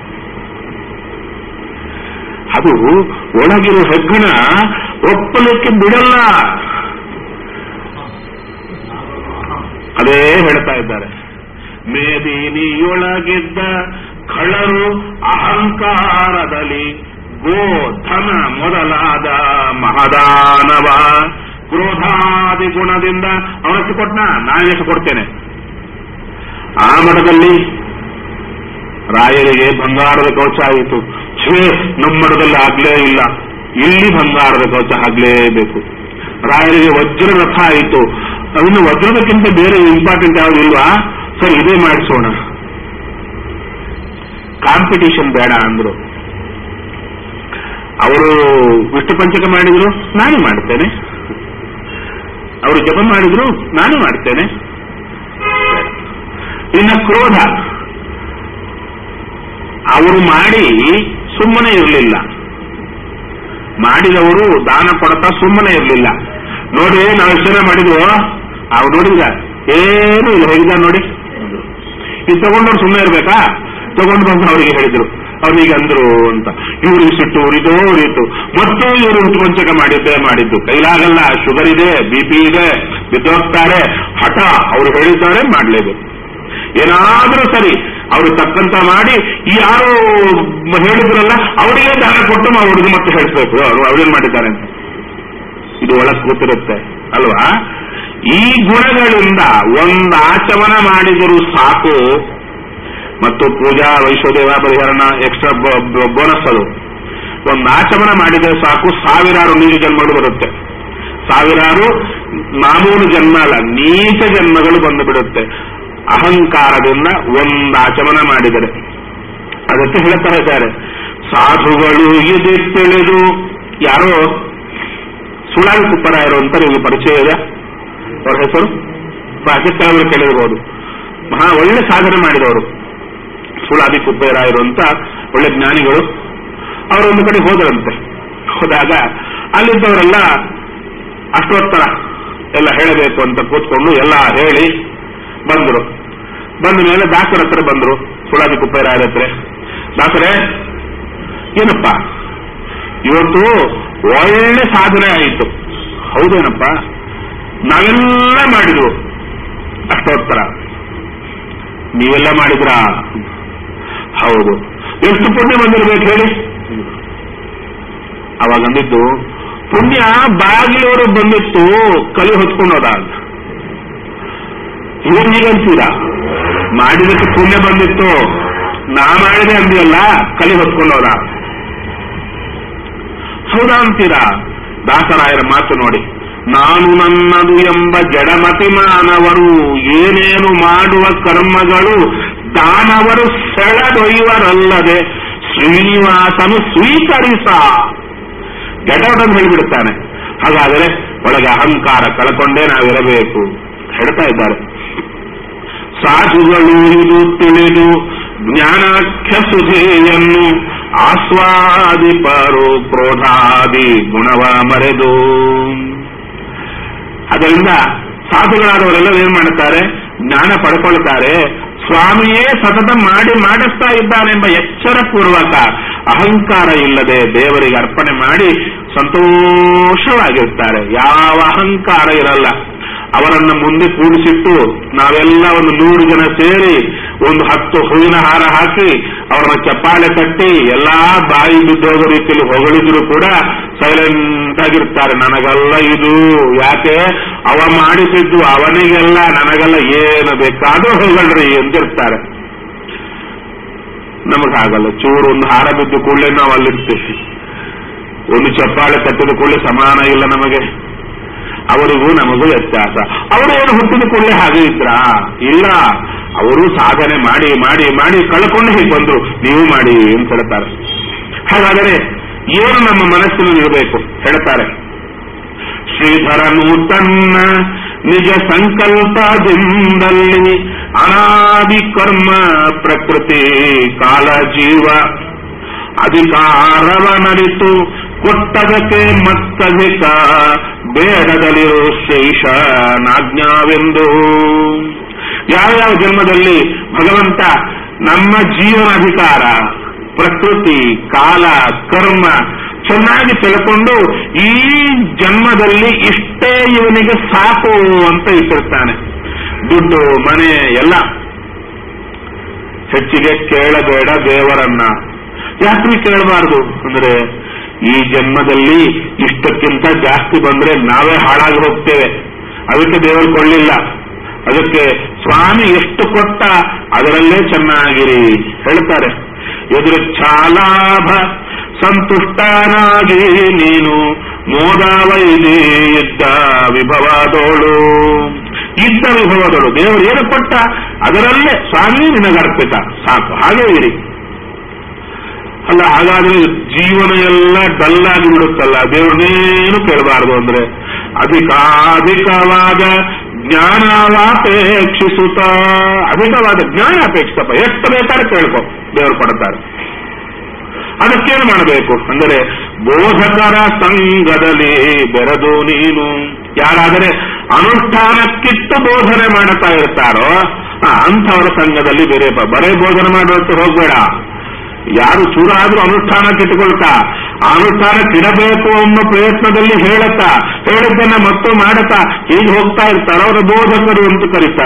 ಅದು ಒಳಗಿರೋ ಹೆಗ್ಗಣ ಒಪ್ಪಲಿಕ್ಕೆ ಬಿಡಲ್ಲ. ಅದೇ ಹೇಳ್ತಾ ಇದ್ದಾರೆ, ಮೇದಿನಿಯೊಳಗಿದ್ದ ಖಳರು ಅಹಂಕಾರದಲ್ಲಿ ಗೋಧನ ಮೊದಲಾದ ಮಹದಾನವ ಕ್ರೋಧಾದಿ ಗುಣದಿಂದ ಅವನಷ್ಟು ಕೊಟ್ಟ, ನಾನೆಷ್ಟು ಕೊಡ್ತೇನೆ. ಆ ಮಠದಲ್ಲಿ ರಾಯರಿಗೆ ಬಂಗಾರದ ಕವಚ ಆಯಿತು. ನಮ್ಮ ಮಠದಲ್ಲಿ ಆಗ್ಲೇ ಇಲ್ಲ, ಇಲ್ಲಿ ಬಂಗಾರದ ಕವಚ ಆಗ್ಲೇಬೇಕು. ರಾಯರಿಗೆ ವಜ್ರ ರಥ ಆಯಿತು. ಅದನ್ನು ವಜ್ರದಕ್ಕಿಂತ ಬೇರೆ ಇಂಪಾರ್ಟೆಂಟ್ ಯಾವುದು ಇಲ್ವಾ? ಸರಿ, ಇದೇ ಮಾಡಿಸೋಣ. ಕಾಂಪಿಟಿಷನ್ ಬೇಡ ಅಂದ್ರು. ಅವರು ವಿಷ್ಣು ಪಂಚಕ ಮಾಡಿದ್ರು, ನಾನು ಮಾಡ್ತೇನೆ. ಅವರು ಜಪ ಮಾಡಿದ್ರು, ನಾನು ಮಾಡ್ತೇನೆ. ಇನ್ನು ಕ್ರೋಧ, ಅವರು ಮಾಡಿ ಸುಮ್ಮನೆ ಇರಲಿಲ್ಲ. ಮಾಡಿದವರು ದಾನ ಕೊಡ್ತಾ ಸುಮ್ಮನೆ ಇರಲಿಲ್ಲ. ನೋಡಿ, ನಾವು ಎಷ್ಟು ಜನ ಮಾಡಿದ್ವು, ಅವ್ರು ನೋಡಿದ ಏನು ಇಲ್ಲ, ಹೇಗಿದ್ದಾರೆ ನೋಡಿ. ಇದು ತಗೊಂಡವ್ರು ಸುಮ್ಮನೆ ಇರ್ಬೇಕಾ? ತಗೊಂಡು ಬಂದು ಅವರಿಗೆ ಹೇಳಿದ್ರು, ಅವ್ರಿಗೆ ಅಂದ್ರು ಅಂತ. ಇವ್ರಿಗೆ ಸಿಟ್ಟು ಉರಿತು. ಮತ್ತು ಇವರು ಪಂಚಕ ಮಾಡಿದ್ದು ಕೈಲಾಗಲ್ಲ, ಶುಗರ್ ಇದೆ, BP ಇದೆ, ಬಿದ್ದೋಗ್ತಾರೆ, ಹಠ. ಅವ್ರು ಹೇಳಿದ್ದಾರೆ, ಮಾಡಲೇಬೇಕು. ಏನಾದರೂ ಸರಿ ಅವರು ತಕ್ಕಂತ ಮಾಡಿ ಯಾರು ಹೇಳಿದ್ರಲ್ಲ ಅವರಿಗೆ ದಾನ ಕೊಟ್ಟು ಅವ್ರಿಗೆ ಮತ್ತೆ ಹೇಳಿಸ್ಬೇಕು ಅವ್ರೇನ್ ಮಾಡಿದ್ದಾರೆ ಅಂತ. ಇದು ಒಳಗೆ ಕೂತಿರುತ್ತೆ ಅಲ್ವಾ? ಈ ಗುಣಗಳಿಂದ ಒಂದು ಆಚಮನ ಮಾಡಿದರೂ ಸಾಕು. ಮತ್ತು ಪೂಜಾ ವೈಶ್ವದೇವ ಪರಿಹರಣ ಎಕ್ಸ್ಟ್ರಾ ಬೋನಸ್ ಅದು. ಒಂದು ಆಚಮನ ಮಾಡಿದರೆ ಸಾಕು, ಸಾವಿರಾರು ನೀಚ ಜನ್ಮಗಳು ಬರುತ್ತೆ. ಸಾವಿರಾರು ಮಾಮೂಲು ಜನ್ಮ ಅಲ್ಲ, ನೀಚ ಜನ್ಮಗಳು ಬಂದು ಬಿಡುತ್ತೆ ಅಹಂಕಾರದಿಂದ ಒಂದು ಆಚಮನ ಮಾಡಿದರೆ. ಅದಕ್ಕೆ ಹೇಳ್ತಾ ಇದ್ದಾರೆ, ಸಾಧುಗಳು ಇದು ತಿಳಿದು. ಯಾರೋ ಸುಳಾಗಿ ಕುಪ್ಪರಾಯರು ಅಂತ ನಿಮಗೆ ಪರಿಚಯ ಇದೆ, ಅವರ ಹೆಸರು ಪಾಕಿಸ್ತಾನವರು ಕೇಳಿರ್ಬೋದು. ಮಹಾ ಒಳ್ಳೆ ಸಾಧನೆ ಮಾಡಿದವರು ಸುಳಾದಿ ಕುಪ್ಪರಾಯರು ಅಂತ, ಒಳ್ಳೆ ಜ್ಞಾನಿಗಳು. ಅವರೊಂದು ಕಡೆ ಹೋದರಂತೆ. ಹೋದಾಗ ಅಲ್ಲಿದ್ದವರೆಲ್ಲ ಅಷ್ಟೋತ್ತರ ಎಲ್ಲ ಹೇಳಬೇಕು ಅಂತ ಕೂತ್ಕೊಂಡು ಎಲ್ಲ ಹೇಳಿ ಬಂದರು. ಬಂದ ಮೇಲೆ ದಾಸರ ಹತ್ರ ಬಂದರು, ಸುಳಾದಿ ಕುಪ್ಪರಾಯರ ಹತ್ರ. ದಾಸರೇ, ಏನಪ್ಪ ಇವತ್ತು ಒಳ್ಳೆ ಸಾಧನೆ ಆಯಿತು. ಹೌದೇನಪ್ಪ, ನಾವೆಲ್ಲ ಮಾಡಿದ್ರು ಅಷ್ಟೋತ್ತರ, ನೀವೆಲ್ಲ ಮಾಡಿದ್ರಾ? ಹೌದು. ಎಷ್ಟು ಪುಣ್ಯ ಬಂದಿರ್ಬೇಕು ಹೇಳಿ? ಅವಾಗ ಅಂದಿದ್ದು, ಪುಣ್ಯ ಬಾಗಿಲವರು ಬಂದಿತ್ತು, ಕಲಿ ಹೊತ್ಕೊಂಡೋದ. ಏನ್ ಹೀಗಂತೀರಾ? ಮಾಡಿದಕ್ಕೆ ಪುಣ್ಯ ಬಂದಿತ್ತು, ನಾ ಮಾಡಿದೆ ಅಂದಿಯಲ್ಲ, ಕಲಿ ಹೊತ್ಕೊಂಡೋದ. ಹೌದಾ ಅಂತೀರಾ? ದಾಸರಾಯರ ಮಾತು ನೋಡಿ. ನಾನು ನನ್ನದು ಎಂಬ ಜಡಮತಿ ಮಾನವರು ಏನೇನು ಮಾಡುವ ಕರ್ಮಗಳು ದಾನವರು ಸೆಳೆದೊಯ್ಯವರಲ್ಲದೆ ಶ್ರೀನಿವಾಸನು ಸ್ವೀಕರಿಸ. ಜಡವನ್ನು ಹೇಳಿಬಿಡುತ್ತಾನೆ. ಹಾಗಾದರೆ ಒಳಗೆ ಅಹಂಕಾರ ಕಳ್ಕೊಂಡೇ ನಾವಿರಬೇಕು ಹೇಳ್ತಾ ಇದ್ದಾರೆ. ಸಾಧುಗಳು ಇದು ತಿಳಿದು ಜ್ಞಾನಾಖ್ಯ ಸುಧೆಯನ್ನು ಆಸ್ವಾದಿಪರು ಕ್ರೋಧಾದಿ ಗುಣವ ಮರೆದು. ಅದರಿಂದ ಸಾಧುಗಳಾದವರೆಲ್ಲ ಏನ್ ಮಾಡುತ್ತಾರೆ? ಜ್ಞಾನ ಪಡ್ಕೊಳ್ತಾರೆ. ಸ್ವಾಮಿಯೇ ಸತತ ಮಾಡಿಸ್ತಾ ಇದ್ದಾನೆಂಬ ಎಚ್ಚರಪೂರ್ವಕ ಅಹಂಕಾರ ಇಲ್ಲದೆ ದೇವರಿಗೆ ಅರ್ಪಣೆ ಮಾಡಿ ಸಂತೋಷವಾಗಿರ್ತಾರೆ. ಯಾವ ಅಹಂಕಾರ ಇರಲ್ಲ. ಅವರನ್ನ ಮುಂದೆ ಕೂಡಿಸಿಟ್ಟು ನಾವೆಲ್ಲ ಒಂದು 100 ಜನ ಸೇರಿ ಒಂದು 10 ಹೂವಿನ ಹಾರ ಹಾಕಿ ಅವರನ್ನ ಚಪ್ಪಾಳೆ ಕಟ್ಟಿ ಎಲ್ಲಾ ಬಾಯಿ ಬಿದ್ದೋಗೋ ರೀತಿಯಲ್ಲಿ ಹೊಗಳಿದ್ರು ಕೂಡ ಸೈಲೆಂಟ್ ಆಗಿರ್ತಾರೆ. ನನಗಲ್ಲ ಇದು, ಯಾಕೆ ಅವ ಮಾಡಿಸಿದ್ದು ಅವನಿಗೆಲ್ಲ, ನನಗೆಲ್ಲ ಏನು ಬೇಕಾದ್ರೂ ಹೊಗಳ್ರಿ ಅಂತಿರ್ತಾರೆ. ನಮಗಾಗಲ್ಲ. ಚೂರು ಒಂದು ಹಾರ ಬಿದ್ದು ಕೂಡಲೇ ನಾವು ಅಲ್ಲಿರ್ತೀವಿ. ಒಂದು ಚಪ್ಪಾಳೆ ಕಟ್ಟಿದ ಕೂಡಲೇ ಸಮಾನ ಇಲ್ಲ ನಮಗೆ. ಅವರಿಗೂ ನಮಗೂ ವ್ಯತ್ಯಾಸ. ಅವರು ಏನು ಹುಟ್ಟಿದ ಕೂಡಲೇ ಹಾಗೆ ಇದ್ರಾ? ಇಲ್ಲ. ಅವರು ಸಾಧನೆ ಮಾಡಿ ಮಾಡಿ ಮಾಡಿ ಕಳ್ಕೊಂಡು ಹೀಗೆ ಬಂದ್ರು, ನೀವು ಮಾಡಿ ಅಂತ ಹೇಳ್ತಾರೆ. ಹಾಗಾದರೆ ಏನು ನಮ್ಮ ಮನಸ್ಸಿನಲ್ಲಿ ಇರಬೇಕು ಹೇಳ್ತಾರೆ. ಶ್ರೀಧರನು ತನ್ನ ನಿಜ ಸಂಕಲ್ಪದಿಂದಲ್ಲಿ ಅನಾದಿ ಕರ್ಮ ಪ್ರಕೃತಿ ಕಾಲ ಜೀವ ಅಧಿಕಾರವನರಿತು ಕೊಟ್ಟದಕ್ಕೆ ಮತ್ತಧಿಕ ಬೇಡದಲ್ಲಿರೋ ಶೇಷನಾಜ್ಞಾವೆಂದು. ಯಾವ್ಯಾವ ಜನ್ಮದಲ್ಲಿ ಭಗವಂತ ನಮ್ಮ ಜೀವನ ಅಧಿಕಾರ, ಪ್ರಕೃತಿ, ಕಾಲ, ಕರ್ಮ ಚೆನ್ನಾಗಿ ತಿಳ್ಕೊಂಡು ಈ ಜನ್ಮದಲ್ಲಿ ಇಷ್ಟೇ ಇವನಿಗೆ ಸಾಕು ಅಂತ ಇಟ್ಟಿರ್ತಾನೆ. ದುಡ್ಡು, ಮನೆ ಎಲ್ಲ ಹೆಚ್ಚಿಗೆ ಕೇಳಬೇಡ ದೇವರನ್ನ. ಯಾಕೆ ಕೇಳಬಾರದು ಅಂದ್ರೆ, ಈ ಜನ್ಮದಲ್ಲಿ ಇಷ್ಟಕ್ಕಿಂತ ಜಾಸ್ತಿ ಬಂದ್ರೆ ನಾವೇ ಹಾಳಾಗಿ ಹೋಗ್ತೇವೆ. ಅದಕ್ಕೆ ದೇವರು ಕೊಳ್ಳಿಲ್ಲ. ಅದಕ್ಕೆ ಸ್ವಾಮಿ ಎಷ್ಟು ಕೊಟ್ಟ ಅದರಲ್ಲೇ ಚೆನ್ನಾಗಿರಿ ಹೇಳ್ತಾರೆ. ಎದುರುಚ್ಛಾಲಾಭ ಸಂತುಷ್ಟನಾಗಿ ನೀನು ಮೋದವೈದಿ ಇದ್ದ ವಿಭವದೋಳು. ಇದ್ದ ವಿಭವದೋಳು ದೇವರು ಏನು ಕೊಟ್ಟ ಅದರಲ್ಲೇ ಸ್ವಾಮಿ ನಿನಗರ್ಪಿತ, ಸಾಕು, ಹಾಗೆ ಇರಿ. ಅಲ್ಲ, ಹಾಗಾದ್ರೆ ಜೀವನ ಎಲ್ಲ ಡಲ್ಲಾಗಿ ಬಿಡುತ್ತಲ್ಲ. ದೇವ್ರನ್ನೇನು ಕೇಳಬಾರದು ಅಂದ್ರೆ ಅಧಿಕಾಧಿಕವಾದ ಜ್ಞಾನವಾಪೇಕ್ಷಿಸುತ್ತ. ಅಧಿಕವಾದ ಜ್ಞಾನ ಅಪೇಕ್ಷಿಸಪ್ಪ, ಎಷ್ಟು ಬೇಕಾದ್ರೆ ಕೇಳ್ಕೊ, ದೇವರು ಕೊಡ್ತಾರೆ. ಅದಕ್ಕೇನು ಮಾಡಬೇಕು ಅಂದರೆ ಬೋಧಕರ ಸಂಘದಲ್ಲಿ ಬೆರೆದು ನೀನು. ಯಾರಾದರೆ ಅನುಷ್ಠಾನಕ್ಕಿಟ್ಟು ಬೋಧನೆ ಮಾಡುತ್ತಾ ಇರ್ತಾರೋ ಅಂಥವರ ಸಂಘದಲ್ಲಿ ಬರೇ ಬೋಧನೆ ಮಾಡೋಕ್ಕೆ ಹೋಗ್ಬೇಡ. ಯಾರು ಚೂರ ಆದ್ರೂ ಅನುಷ್ಠಾನಕ್ಕಿಟ್ಟುಕೊಳ್ತಾ, ಅನುಷ್ಠಾನಕ್ಕಿಡಬೇಕು ಅನ್ನೋ ಪ್ರಯತ್ನದಲ್ಲಿ ಹೇಳಿದ್ದನ್ನ ಮತ್ತು ಮಾಡುತ್ತಾ ಹೀಗೆ ಹೋಗ್ತಾ ಇರ್ತಾರೆ, ಅವರ ಬೋಧಕರು ಅಂತ ಕರೀತಾರೆ.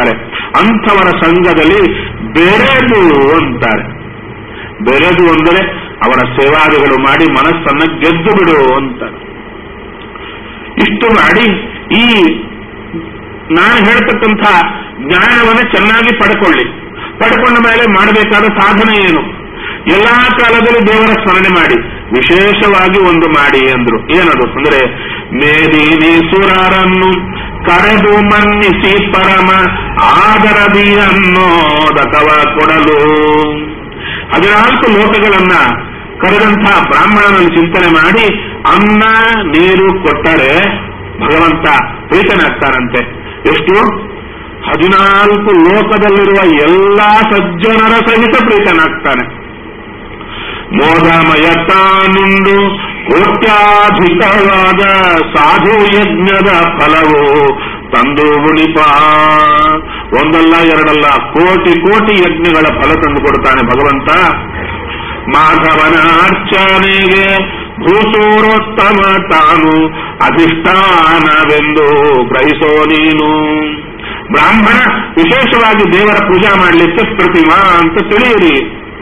ಅಂಥವರ ಸಂಘದಲ್ಲಿ ಬೆರೆದು ಅಂತಾರೆ. ಬೆರೆದು ಅಂದರೆ ಅವರ ಸೇವಾದಿಗಳು ಮಾಡಿ ಮನಸ್ಸನ್ನ ಗೆದ್ದು ಬಿಡು ಅಂತಾರೆ. ಇಷ್ಟು ಮಾಡಿ ಈ ನಾನು ಹೇಳ್ತಕ್ಕಂಥ ಜ್ಞಾನವನ್ನು ಚೆನ್ನಾಗಿ ಪಡ್ಕೊಂಡ ಮೇಲೆ ಮಾಡಬೇಕಾದ ಸಾಧನೆ ಏನು? ಎಲ್ಲಾ ಕಾಲದಲ್ಲಿ ದೇವರ ಸ್ಮರಣೆ ಮಾಡಿ, ವಿಶೇಷವಾಗಿ ಒಂದು ಮಾಡಿ ಅಂದ್ರು. ಏನದು ಅಂದ್ರೆ ಮೇದಿನಿ ಸುರರನ್ನು ಕರೆದು ಮನ್ನಿಸಿ ಪರಮ ಆದರದಿ ಅನ್ನೋದಕವ ಕೊಡಲು. 14 ಲೋಕಗಳನ್ನ ಕರೆದಂಥ ಬ್ರಾಹ್ಮಣನಲ್ಲಿ ಚಿಂತನೆ ಮಾಡಿ ಅನ್ನ ನೀರು ಕೊಟ್ಟರೆ ಭಗವಂತ ಪ್ರೀತನಾಗ್ತಾರಂತೆ. ಎಷ್ಟು? 14 ಲೋಕದಲ್ಲಿರುವ ಎಲ್ಲಾ ಸಜ್ಜನರ ಸಹಿತ ಪ್ರೀತನಾಗ್ತಾನೆ. ಮೋದಮಯ ತಾನುಂಡು ಕೋಟ್ಯಾಧಿಕವಾದ ಸಾಧು ಯಜ್ಞದ ಫಲವು ತಂದು ಉಳಿಪ. ಒಂದಲ್ಲ ಎರಡಲ್ಲ, ಕೋಟಿ ಕೋಟಿ ಯಜ್ಞಗಳ ಫಲ ತಂದು ಕೊಡ್ತಾನೆ ಭಗವಂತ. ಮಾಧವನ ಅರ್ಚನೆಗೆ ಭೂಸೂರೋತ್ತಮ ತಾನು ಅಧಿಷ್ಠಾನವೆಂದು ಗ್ರಹಿಸೋ ನೀನು. ಬ್ರಾಹ್ಮಣ ವಿಶೇಷವಾಗಿ ದೇವರ ಪೂಜಾ ಮಾಡಲಿಕ್ಕೆ ಪ್ರತಿಮಾ ಅಂತ ತಿಳಿಯಿರಿ.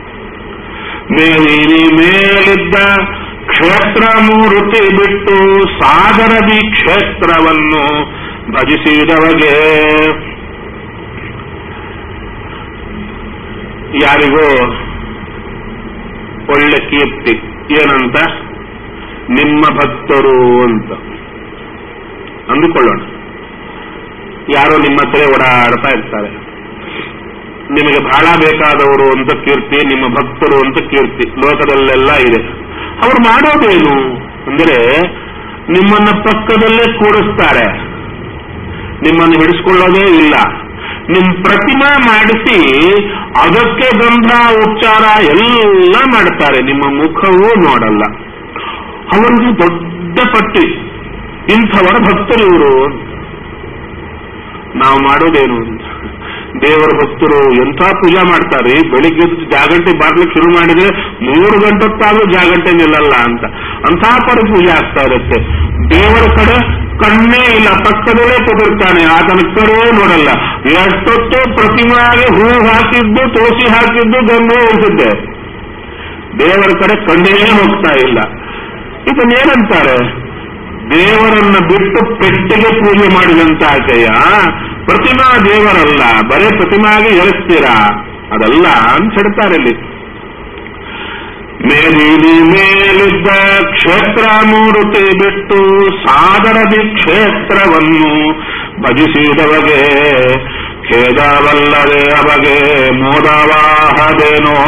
ಮೇಲಿದ್ದ ಕ್ಷೇತ್ರ ಮೂರ್ತಿ ಬಿಟ್ಟು ಸಾಗರದಿ ಕ್ಷೇತ್ರವನ್ನು ಭಜಿಸಿದವಗೆ. ಯಾರಿಗೋ ಒಳ್ಳೆ ಕೀರ್ತಿ ಏನಂತ, ನಿಮ್ಮ ಭಕ್ತರು ಅಂತ ಅಂದುಕೊಳ್ಳೋಣ. ಯಾರೋ ನಿಮ್ಮ ಹತ್ರ ಓಡಾಡ್ತಾ ಇರ್ತಾರೆ, ನಿಮಗೆ ಬಹಳ ಬೇಕಾದವರು ಅಂತ ಕೀರ್ತಿ, ನಿಮ್ಮ ಭಕ್ತರು ಅಂತ ಕೀರ್ತಿ ಲೋಕದಲ್ಲೆಲ್ಲ ಇದೆ. ಅವ್ರು ಮಾಡೋದೇನು ಅಂದರೆ ನಿಮ್ಮನ್ನ ಪಕ್ಕದಲ್ಲೇ ಕೂಡಿಸ್ತಾರೆ, ನಿಮ್ಮನ್ನು ಹಿಡಿಸ್ಕೊಳ್ಳೋದೇ ಇಲ್ಲ. ನಿಮ್ ಪ್ರತಿಮಾ ಮಾಡಿಸಿ ಅದಕ್ಕೆ ಗಂಧ ಉಪಚಾರ ಎಲ್ಲ ಮಾಡ್ತಾರೆ, ನಿಮ್ಮ ಮುಖವೂ ನೋಡಲ್ಲ. ಅವರಿಗೆ ದೊಡ್ಡ ಪಟ್ಟಿ, ಇಂಥವರ ಭಕ್ತರು ಇವರು. ನಾವು ಮಾಡೋದೇನು? ದೇವರ ಭಕ್ತರು ಎಂಥ ಪೂಜಾ ಮಾಡ್ತಾರೆ. ಬೆಳಿಗ್ಗೆ ಜಾಗಂಟೆ ಬಾರ್ಲಿಕ್ಕೆ ಶುರು ಮಾಡಿದ್ರೆ 3 ಗಂಟೆ ಹೊತ್ತಾದ್ರೂ ಜಾಗಂಟೆ ನಿಲ್ಲಲ್ಲ ಅಂತ, ಅಂಥ ಪರ ಪೂಜೆ ಆಗ್ತಾ ಇರುತ್ತೆ. ದೇವರ ಕಡೆ ಕಣ್ಣೇ ಇಲ್ಲ, ಪಕ್ಕದಲ್ಲೇ ಕುದುರ್ತಾನೆ, ಆತನ ಕಡೆ ನೋಡಲ್ಲ. ಎಷ್ಟೊತ್ತು ಪ್ರತಿಮಾಗೆ ಹೂ ಹಾಕಿದ್ದು, ತೋಸಿ ಹಾಕಿದ್ದು, ಗಂಧೆ ಇರ್ತಿದ್ದೆ, ದೇವರ ಕಡೆ ಕಣ್ಣೇ ಹೋಗ್ತಾ ಇಲ್ಲ. ಇದನ್ನೇನಂತಾರೆ? ದೇವರನ್ನ ಬಿಟ್ಟು ಪೆಟ್ಟಿಗೆ ಪೂಜೆ ಮಾಡಿದಂತ ಆಚೆಯ. ಪ್ರತಿಮಾ ದೇವರಲ್ಲ, ಬರೇ ಪ್ರತಿಮಾಗೆ ಎಳಿಸ್ತೀರಾ, ಅದಲ್ಲ ಅಂತ ಹೇಳ್ತಾರೆ ಇಲ್ಲಿ. ಮೇಲಿದ್ದ ಕ್ಷೇತ್ರ ಮೂರುತಿ ಬಿಟ್ಟು ಸಾಗರದಿ ಕ್ಷೇತ್ರವನ್ನು ಭಜಿಸಿದವಗೆ ಖೇದವಲ್ಲದೆ ಅವಗೆ ಮೋದವಾಹದೇನೋ.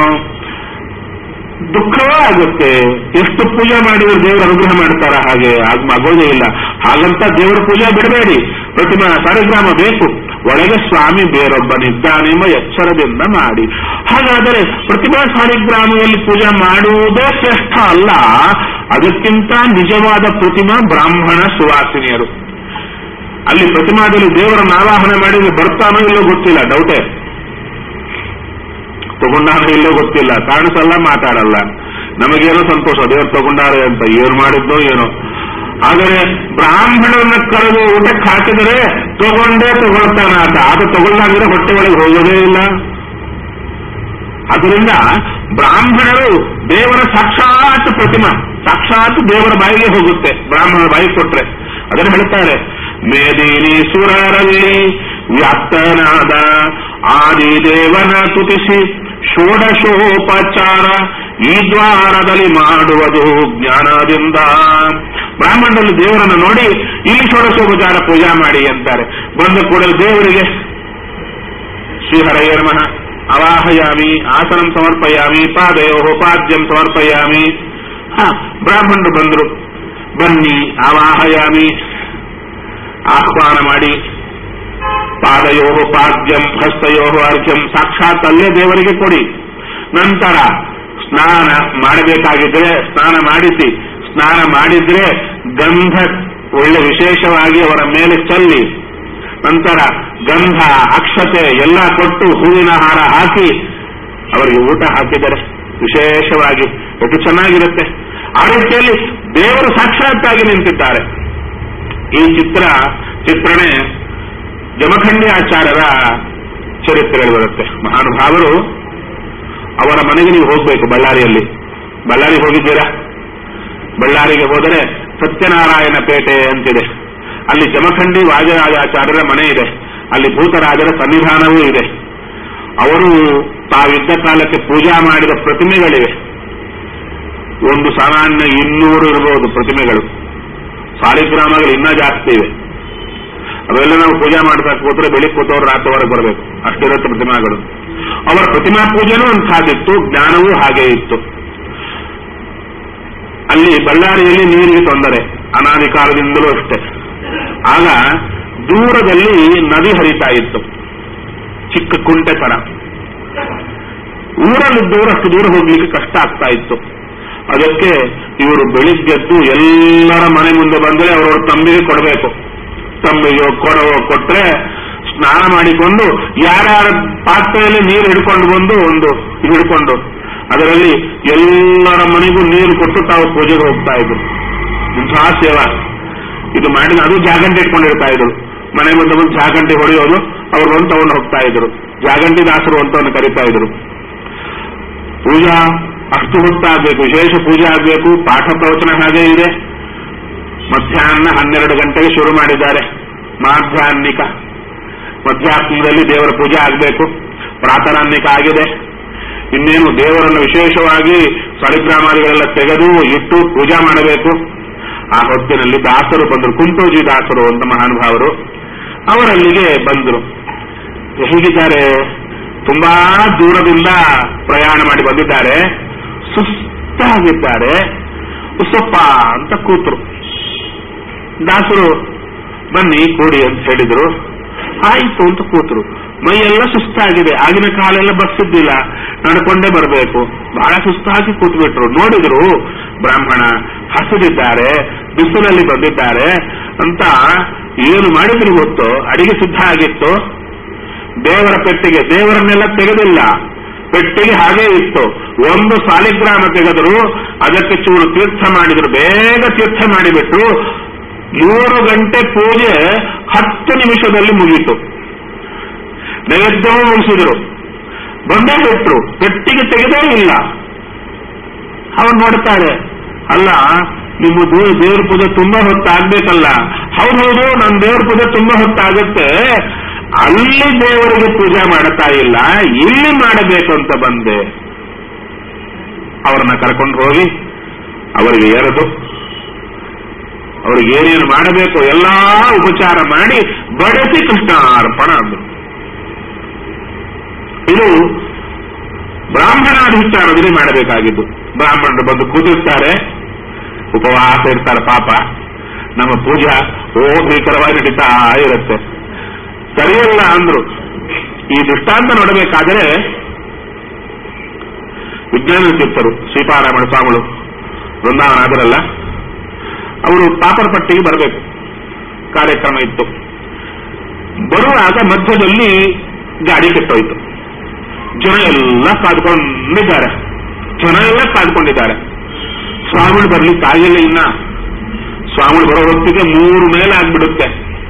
ದುಃಖವೇ ಆಗುತ್ತೆ. ಎಷ್ಟು ಪೂಜೆ ಮಾಡಿದ್ರೆ ದೇವರ ಅನುಗ್ರಹ ಮಾಡ್ತಾರ? ಹಾಗೆ ಆಗೋದೇ ಇಲ್ಲ. ಹಾಗಂತ ದೇವರ ಪೂಜೆ ಬಿಡಬೇಡಿ, ಪ್ರತಿಮಾ ಸಾಲಿಗ್ರಾಮ ಬೇಕು. ಒಳಗೆ ಸ್ವಾಮಿ ಬೇರೊಬ್ಬನಿದ್ದಾನೆಂಬ ಎಚ್ಚರದಿಂದ ಮಾಡಿ. ಹಾಗಾದರೆ ಪ್ರತಿಮಾ ಸಾಲಿಗ್ರಾಮದಲ್ಲಿ ಪೂಜೆ ಮಾಡುವುದೇ ಶ್ರೇಷ್ಠ ಅಲ್ಲ, ಅದಕ್ಕಿಂತ ನಿಜವಾದ ಪ್ರತಿಮಾ ಬ್ರಾಹ್ಮಣ ಸುವಾಸಿನಿಯರು. ಅಲ್ಲಿ ಪ್ರತಿಮಾದಲ್ಲಿ ದೇವರನ್ನು ಆವಾಹನೆ ಮಾಡಿದ್ರೆ ಬರ್ತಾನೋ ಇಲ್ಲೋ ಗೊತ್ತಿಲ್ಲ, ಡೌಟೇ. ತಗೊಂಡಾರ ಇಲ್ಲೋ ಗೊತ್ತಿಲ್ಲ, ಕಾಣಿಸಲ್ಲ, ಮಾತಾಡಲ್ಲ. ನಮಗೇನೋ ಸಂತೋಷ, ದೇವರು ತಗೊಂಡಾರೆ ಅಂತ. ಏನು ಮಾಡಿದ್ದೋ ಏನೋ. ಆದರೆ ಬ್ರಾಹ್ಮಣರನ್ನ ಕರೆದು ಊಟಕ್ಕೆ ಹಾಕಿದರೆ ತಗೊಳ್ತಾನ ಆತ. ಆತ ತಗೊಳ್ಳಾಗಿದ್ರೆ ಹೊಟ್ಟೆ ಒಳಗೆ ಹೋಗೋದೇ ಇಲ್ಲ. ಅದರಿಂದ ಬ್ರಾಹ್ಮಣರು ದೇವರ ಸಾಕ್ಷಾತ್ ಪ್ರತಿಮಾ, ಸಾಕ್ಷಾತ್ ದೇವರ ಬಾಯಿಗೆ ಹೋಗುತ್ತೆ, ಬ್ರಾಹ್ಮಣರ ಬಾಯಿಗೆ ಕೊಟ್ರೆ. ಅದನ್ನು ಹೇಳ್ತಾರೆ, ಮೇದಿನಿ ಸುರರಲ್ಲಿ ವ್ಯಾಪ್ತನಾದ ಆದಿದೇವನ ತುತಿಸಿ ಷೋಡಶೋಪಚಾರ ಈ ದ್ವಾರದಲ್ಲಿ ಮಾಡುವುದು ಜ್ಞಾನದಿಂದ. ಬ್ರಾಹ್ಮಣರಲ್ಲಿ ದೇವರನ್ನು ನೋಡಿ ಇಲ್ಲಿ ಷೋಡಶೋಪಚಾರ ಪೂಜಾ ಮಾಡಿ ಅಂತಾರೆ. ಬಂದ ಕೂಡಲೇ ದೇವರಿಗೆ ಶ್ರೀಹರಯೇ ನಮಃ ಅವಾಹಯಾಮಿ, ಆಸನಂ ಸಮರ್ಪಯಾಮಿ, ಪಾದಯೋ ಪಾದ್ಯಂ ಸಮರ್ಪಯಾಮಿ. ಬ್ರಾಹ್ಮಣರು ಬಂದ್ರು, ಬನ್ನಿ ಆವಾಹಯಾಮಿ, ಆಹ್ವಾನ ಮಾಡಿ, ಪಾದಯೋ ಪಾದ್ಯಂ ಹಸ್ತಯೋ ಅರ್ಘ್ಯಂ, ಸಾಕ್ಷಾತ್ ಅಲ್ಲೇ ದೇವರಿಗೆ ಕೊಡಿ. ನಂತರ ಸ್ನಾನ ಮಾಡಬೇಕಾಗಿದ್ರೆ ಸ್ನಾನ ಮಾಡಿಸಿ, ಸ್ನಾನ ಮಾಡಿದ್ರೆ ಗಂಧ ಒಳ್ಳೆ ವಿಶೇಷವಾಗಿ ಅವರ ಮೇಲೆ ಚೆಲ್ಲಿ, ನಂತರ ಗಂಧ ಅಕ್ಷತೆ ಎಲ್ಲ ಕೊಟ್ಟು ಹೂವಿನ ಹಾರ ಹಾಕಿ ಅವರಿಗೆ ಊಟ ಹಾಕಿದರೆ ವಿಶೇಷವಾಗಿ ಎಷ್ಟು ಚೆನ್ನಾಗಿರುತ್ತೆ. ಆ ರೀತಿಯಲ್ಲಿ ದೇವರು ಸಾಕ್ಷಾತ್ತಾಗಿ ನಿಂತಿದ್ದಾರೆ. ಈ ಚಿತ್ರಣೆ ಜಮಖಂಡಿ ಆಚಾರ್ಯರ ಚರಿತ್ರೆಗಳು ಬರುತ್ತೆ. ಮಹಾನುಭಾವರು ಅವರ ಮನೆಗೆ ನೀವು ಹೋಗ್ಬೇಕು. ಬಳ್ಳಾರಿಗೆ ಹೋಗಿದ್ದೀರಾ? ಬಳ್ಳಾರಿಗೆ ಹೋದರೆ ಸತ್ಯನಾರಾಯಣ ಪೇಟೆ ಅಂತಿದೆ. ಅಲ್ಲಿ ಜಮಖಂಡಿ ವಾಜರಾಜಾಚಾರ್ಯರ ಮನೆ ಇದೆ. ಅಲ್ಲಿ ಭೂತರಾಜರ ಸನ್ನಿಧಾನವೂ ಇದೆ. ಅವರು ತಾವಿದ್ದ ಕಾಲಕ್ಕೆ ಪೂಜಾ ಮಾಡಿದ ಪ್ರತಿಮೆಗಳಿವೆ. ಒಂದು ಸಾಮಾನ್ಯ 200 ಇರಬಹುದು ಪ್ರತಿಮೆಗಳು. ಸಾಲಿಗ್ರಾಮಗಳು ಇನ್ನೂ ಜಾಸ್ತಿ ಇವೆ. ಅವೆಲ್ಲ ನಾವು ಪೂಜಾ ಮಾಡ್ತಾ ಕೂತ್ರೆ ಬೆಳಿಗ್ಗೆ ಕೂತವ್ರು ರಾತ್ರಿವರೆಗೆ ಬರಬೇಕು, ಅಷ್ಟಿರುತ್ತೆ ಪ್ರತಿಮೆಗಳು. ಅವರ ಪ್ರತಿಮಾ ಪೂಜೆನೂ ಅಂಥದ್ದಿತ್ತು, ಜ್ಞಾನವೂ ಹಾಗೆ ಇತ್ತು. ಅಲ್ಲಿ ಬಳ್ಳಾರಿಯಲ್ಲಿ ನೀರಿಗೆ ತೊಂದರೆ, ಅನಾದಿ ಕಾಲದಿಂದಲೂ ಅಷ್ಟೇ. ಆಗ ದೂರದಲ್ಲಿ ನದಿ ಹರಿತಾ ಇತ್ತು, ಚಿಕ್ಕ ಕುಂಟೆ ತರ. ಊರಲ್ಲಿದ್ದವರು ಅಷ್ಟು ದೂರ ಹೋಗ್ಲಿಕ್ಕೆ ಕಷ್ಟ ಆಗ್ತಾ ಇತ್ತು. ಅದಕ್ಕೆ ಇವರು ಬೆಳಿಗ್ಗೆದ್ದು ಎಲ್ಲರ ಮನೆ ಮುಂದೆ ಬಂದರೆ ಅವರವ್ರ ತಂಬಿಗೆ ಕೊಡಬೇಕು. ತಂಬಿಗೆ ಕೊಟ್ರೆ ಸ್ನಾನ ಮಾಡಿಕೊಂಡು ಯಾರ್ಯಾರ ಪಾತ್ರೆಯಲ್ಲಿ ನೀರು ಹಿಡ್ಕೊಂಡು ಬಂದು ಹಿಡ್ಕೊಂಡು ಅದರಲ್ಲಿ ಎಲ್ಲರ ಮನೆಗೂ ನೀರು ಕೊಟ್ಟು ತಾವು ಪೂಜೆಗೆ ಹೋಗ್ತಾ ಇದ್ರು. ಇಂತಹ ಸೇವಾ ಇದು ಮಾಡಿದ. ಅದು ಜಾಗಂಟೆ ಇಟ್ಕೊಂಡಿರ್ತಾ ಇದ್ರು. ಮನೆ ಮುಂದೆ ಬಂದು ಜಾಗಂಟೆ ಹೊಡೆಯೋದು, ಅವ್ರು ಬಂದು ತಗೊಂಡು ಹೋಗ್ತಾ ಇದ್ರು. ಜಾಗಂಟಿ ದಾಸರು ಅಂತವನ್ನು ಕರೀತಾ ಇದ್ರು. ಪೂಜಾ ಅಷ್ಟು ಹೊತ್ತಾಗಬೇಕು, ವಿಶೇಷ ಪೂಜೆ ಆಗಬೇಕು. ಪಾಠ ಪ್ರವಚನ ಹಾಗೆ ಇದೆ. ಮಧ್ಯಾಹ್ನ 12 ಗಂಟೆಗೆ ಶುರು ಮಾಡಿದ್ದಾರೆ. ಮಧ್ಯಾಹ್ನದಲ್ಲಿ ದೇವರ ಪೂಜೆ ಆಗಬೇಕು. ಪ್ರಾತರಾನ್ನಿಕ ಆಗಿದೆ. ಇನ್ನೇನು ದೇವರನ್ನು ವಿಶೇಷವಾಗಿ ಸಾಲಿಗ್ರಾಮಾದಿಗಳೆಲ್ಲ ತೆಗೆದು ಇಟ್ಟು ಪೂಜಾ ಮಾಡಬೇಕು. ಆ ಹೊತ್ತಿನಲ್ಲಿ ದಾಸರು ಬಂದರು. ಕುಂಟೋಜಿ ದಾಸರು ಅಂತ ಮಹಾನುಭಾವರು ಅವರಲ್ಲಿಗೆ ಬಂದರು. ಹೇಗಿದ್ದಾರೆ? ತುಂಬಾ ದೂರದಿಂದ ಪ್ರಯಾಣ ಮಾಡಿ ಬಂದಿದ್ದಾರೆ, ಸುಸ್ತಾಗಿದ್ದಾರೆ. ಸ್ವಲ್ಪ ಅಂತ ಕೂತರು. ದಾಸರು ಬನ್ನಿ ಕೂಡಿ ಅಂತ ಹೇಳಿದ್ರು. ಆಯಿತು ಅಂತ ಕೂತರು. ಮೈಯೆಲ್ಲ ಸುಸ್ತಾಗಿದೆ. ಆಗಿನ ಕಾಲೆಲ್ಲ ಬಸ್ಸಿದ್ದಿಲ್ಲ, ನಡ್ಕೊಂಡೇ ಬರಬೇಕು. ಬಹಳ ಸುಸ್ತಾಗಿ ಕೂತ್ಬಿಟ್ರು. ನೋಡಿದ್ರು ಬ್ರಾಹ್ಮಣ ಹಸಿದಿದ್ದಾರೆ, ಬಿಸಿಲಲ್ಲಿ ಬಂದಿದ್ದಾರೆ ಅಂತ. ಏನು ಮಾಡಿದ್ರು ಗೊತ್ತು? ಅಡಿಗೆ ಸಿದ್ಧ ಆಗಿತ್ತು. ದೇವರ ಪೆಟ್ಟಿಗೆ, ದೇವರನ್ನೆಲ್ಲ ತೆಗೆದಿಲ್ಲ, ಪೆಟ್ಟಿಗೆ ಹಾಗೇ ಇತ್ತು. ಒಂದು ಸಾಲಿಗ್ರಾಮ ತೆಗೆದರು, ಅದಕ್ಕೆ ಚೂರು ತೀರ್ಥ ಮಾಡಿದ್ರು. ಬೇಗ ತೀರ್ಥ ಮಾಡಿಬಿಟ್ರು. 3 ಗಂಟೆ ಪೂಜೆ 10 ನಿಮಿಷದಲ್ಲಿ ಮುಗೀತು. ನೈವೇದ್ಯವೂ ಮುಗಿಸಿದ್ರು. ಬಂದೇ ಬಿಟ್ರು, ಪೆಟ್ಟಿಗೆ ತೆಗೆದೇ ಇಲ್ಲ. ಅವ್ರು ನೋಡ್ತಾರೆ, ಅಲ್ಲ ನಿಮ್ಮ ದೇವ್ರ ಪೂಜೆ ತುಂಬಾ ಹೊತ್ತಾಗ್ಬೇಕಲ್ಲ. ಹೌದು, ನನ್ನ ದೇವ್ರ ಪೂಜೆ ತುಂಬಾ ಹೊತ್ತಾಗುತ್ತೆ. ಅಲ್ಲಿ ದೇವರಿಗೆ ಪೂಜೆ ಮಾಡ್ತಾ ಇಲ್ಲ, ಇಲ್ಲಿ ಮಾಡಬೇಕು ಅಂತ ಬಂದೆ. ಅವ್ರನ್ನ ಕರ್ಕೊಂಡು ಹೋಗಿ ಅವರಿಗೆ ಎರೆದು ಅವ್ರಿಗೆ ಏನೇನು ಮಾಡಬೇಕು ಎಲ್ಲಾ ಉಪಚಾರ ಮಾಡಿ ಬಡಿಸಿ ಕೃಷ್ಣಾರ್ಪಣ ಅಂದರು. ಇದು ಬ್ರಾಹ್ಮಣಾಧಿಷ್ಠಾನದಲ್ಲಿ ಮಾಡಬೇಕಾಗಿದ್ದು. ಬ್ರಾಹ್ಮಣರು ಬಂದು ಕೂತಿರ್ತಾರೆ, ಉಪವಾಸ ಇರ್ತಾರೆ. ಪಾಪ ನಮ್ಮ ಪೂಜಾ ಭೀಕರವಾಗಿ ನಡೀತಾ ಇರುತ್ತೆ. ಸರಿಯಲ್ಲ ಅಂದ್ರು. ಈ ದೃಷ್ಟಾಂತ ನೋಡಬೇಕಾದರೆ ವಿಜ್ಞಾನ ತೀರ್ಥರು ಶ್ರೀಪಾರಾಯಣ ಸ್ವಾಮಿಗಳು ವೃಂದಾವನ ಆದರಲ್ಲ, ಅವರು ಪಾಪರಪಟ್ಟಿಗೆ ಬರಬೇಕು. ಕಾರ್ಯಕ್ರಮ ಇತ್ತು. ಬರುವಾಗ ಮಧ್ಯದಲ್ಲಿ ಗಾಡಿ ಕೆಟ್ಟೋಯ್ತು. ಜನ ಎಲ್ಲ ಕಾದ್ಕೊಂಡಿದ್ದಾರೆ. ಸ್ವಾಮಿಗಳು ಬರ್ಲಿಕ್ಕೆ ಆಗಿಲ್ಲ. ಇನ್ನ ಸ್ವಾಮಿಗಳು ಬರೋ ಹೊತ್ತಿಗೆ 3 ಮೇಲೆ ಆಗ್ಬಿಡುತ್ತೆ.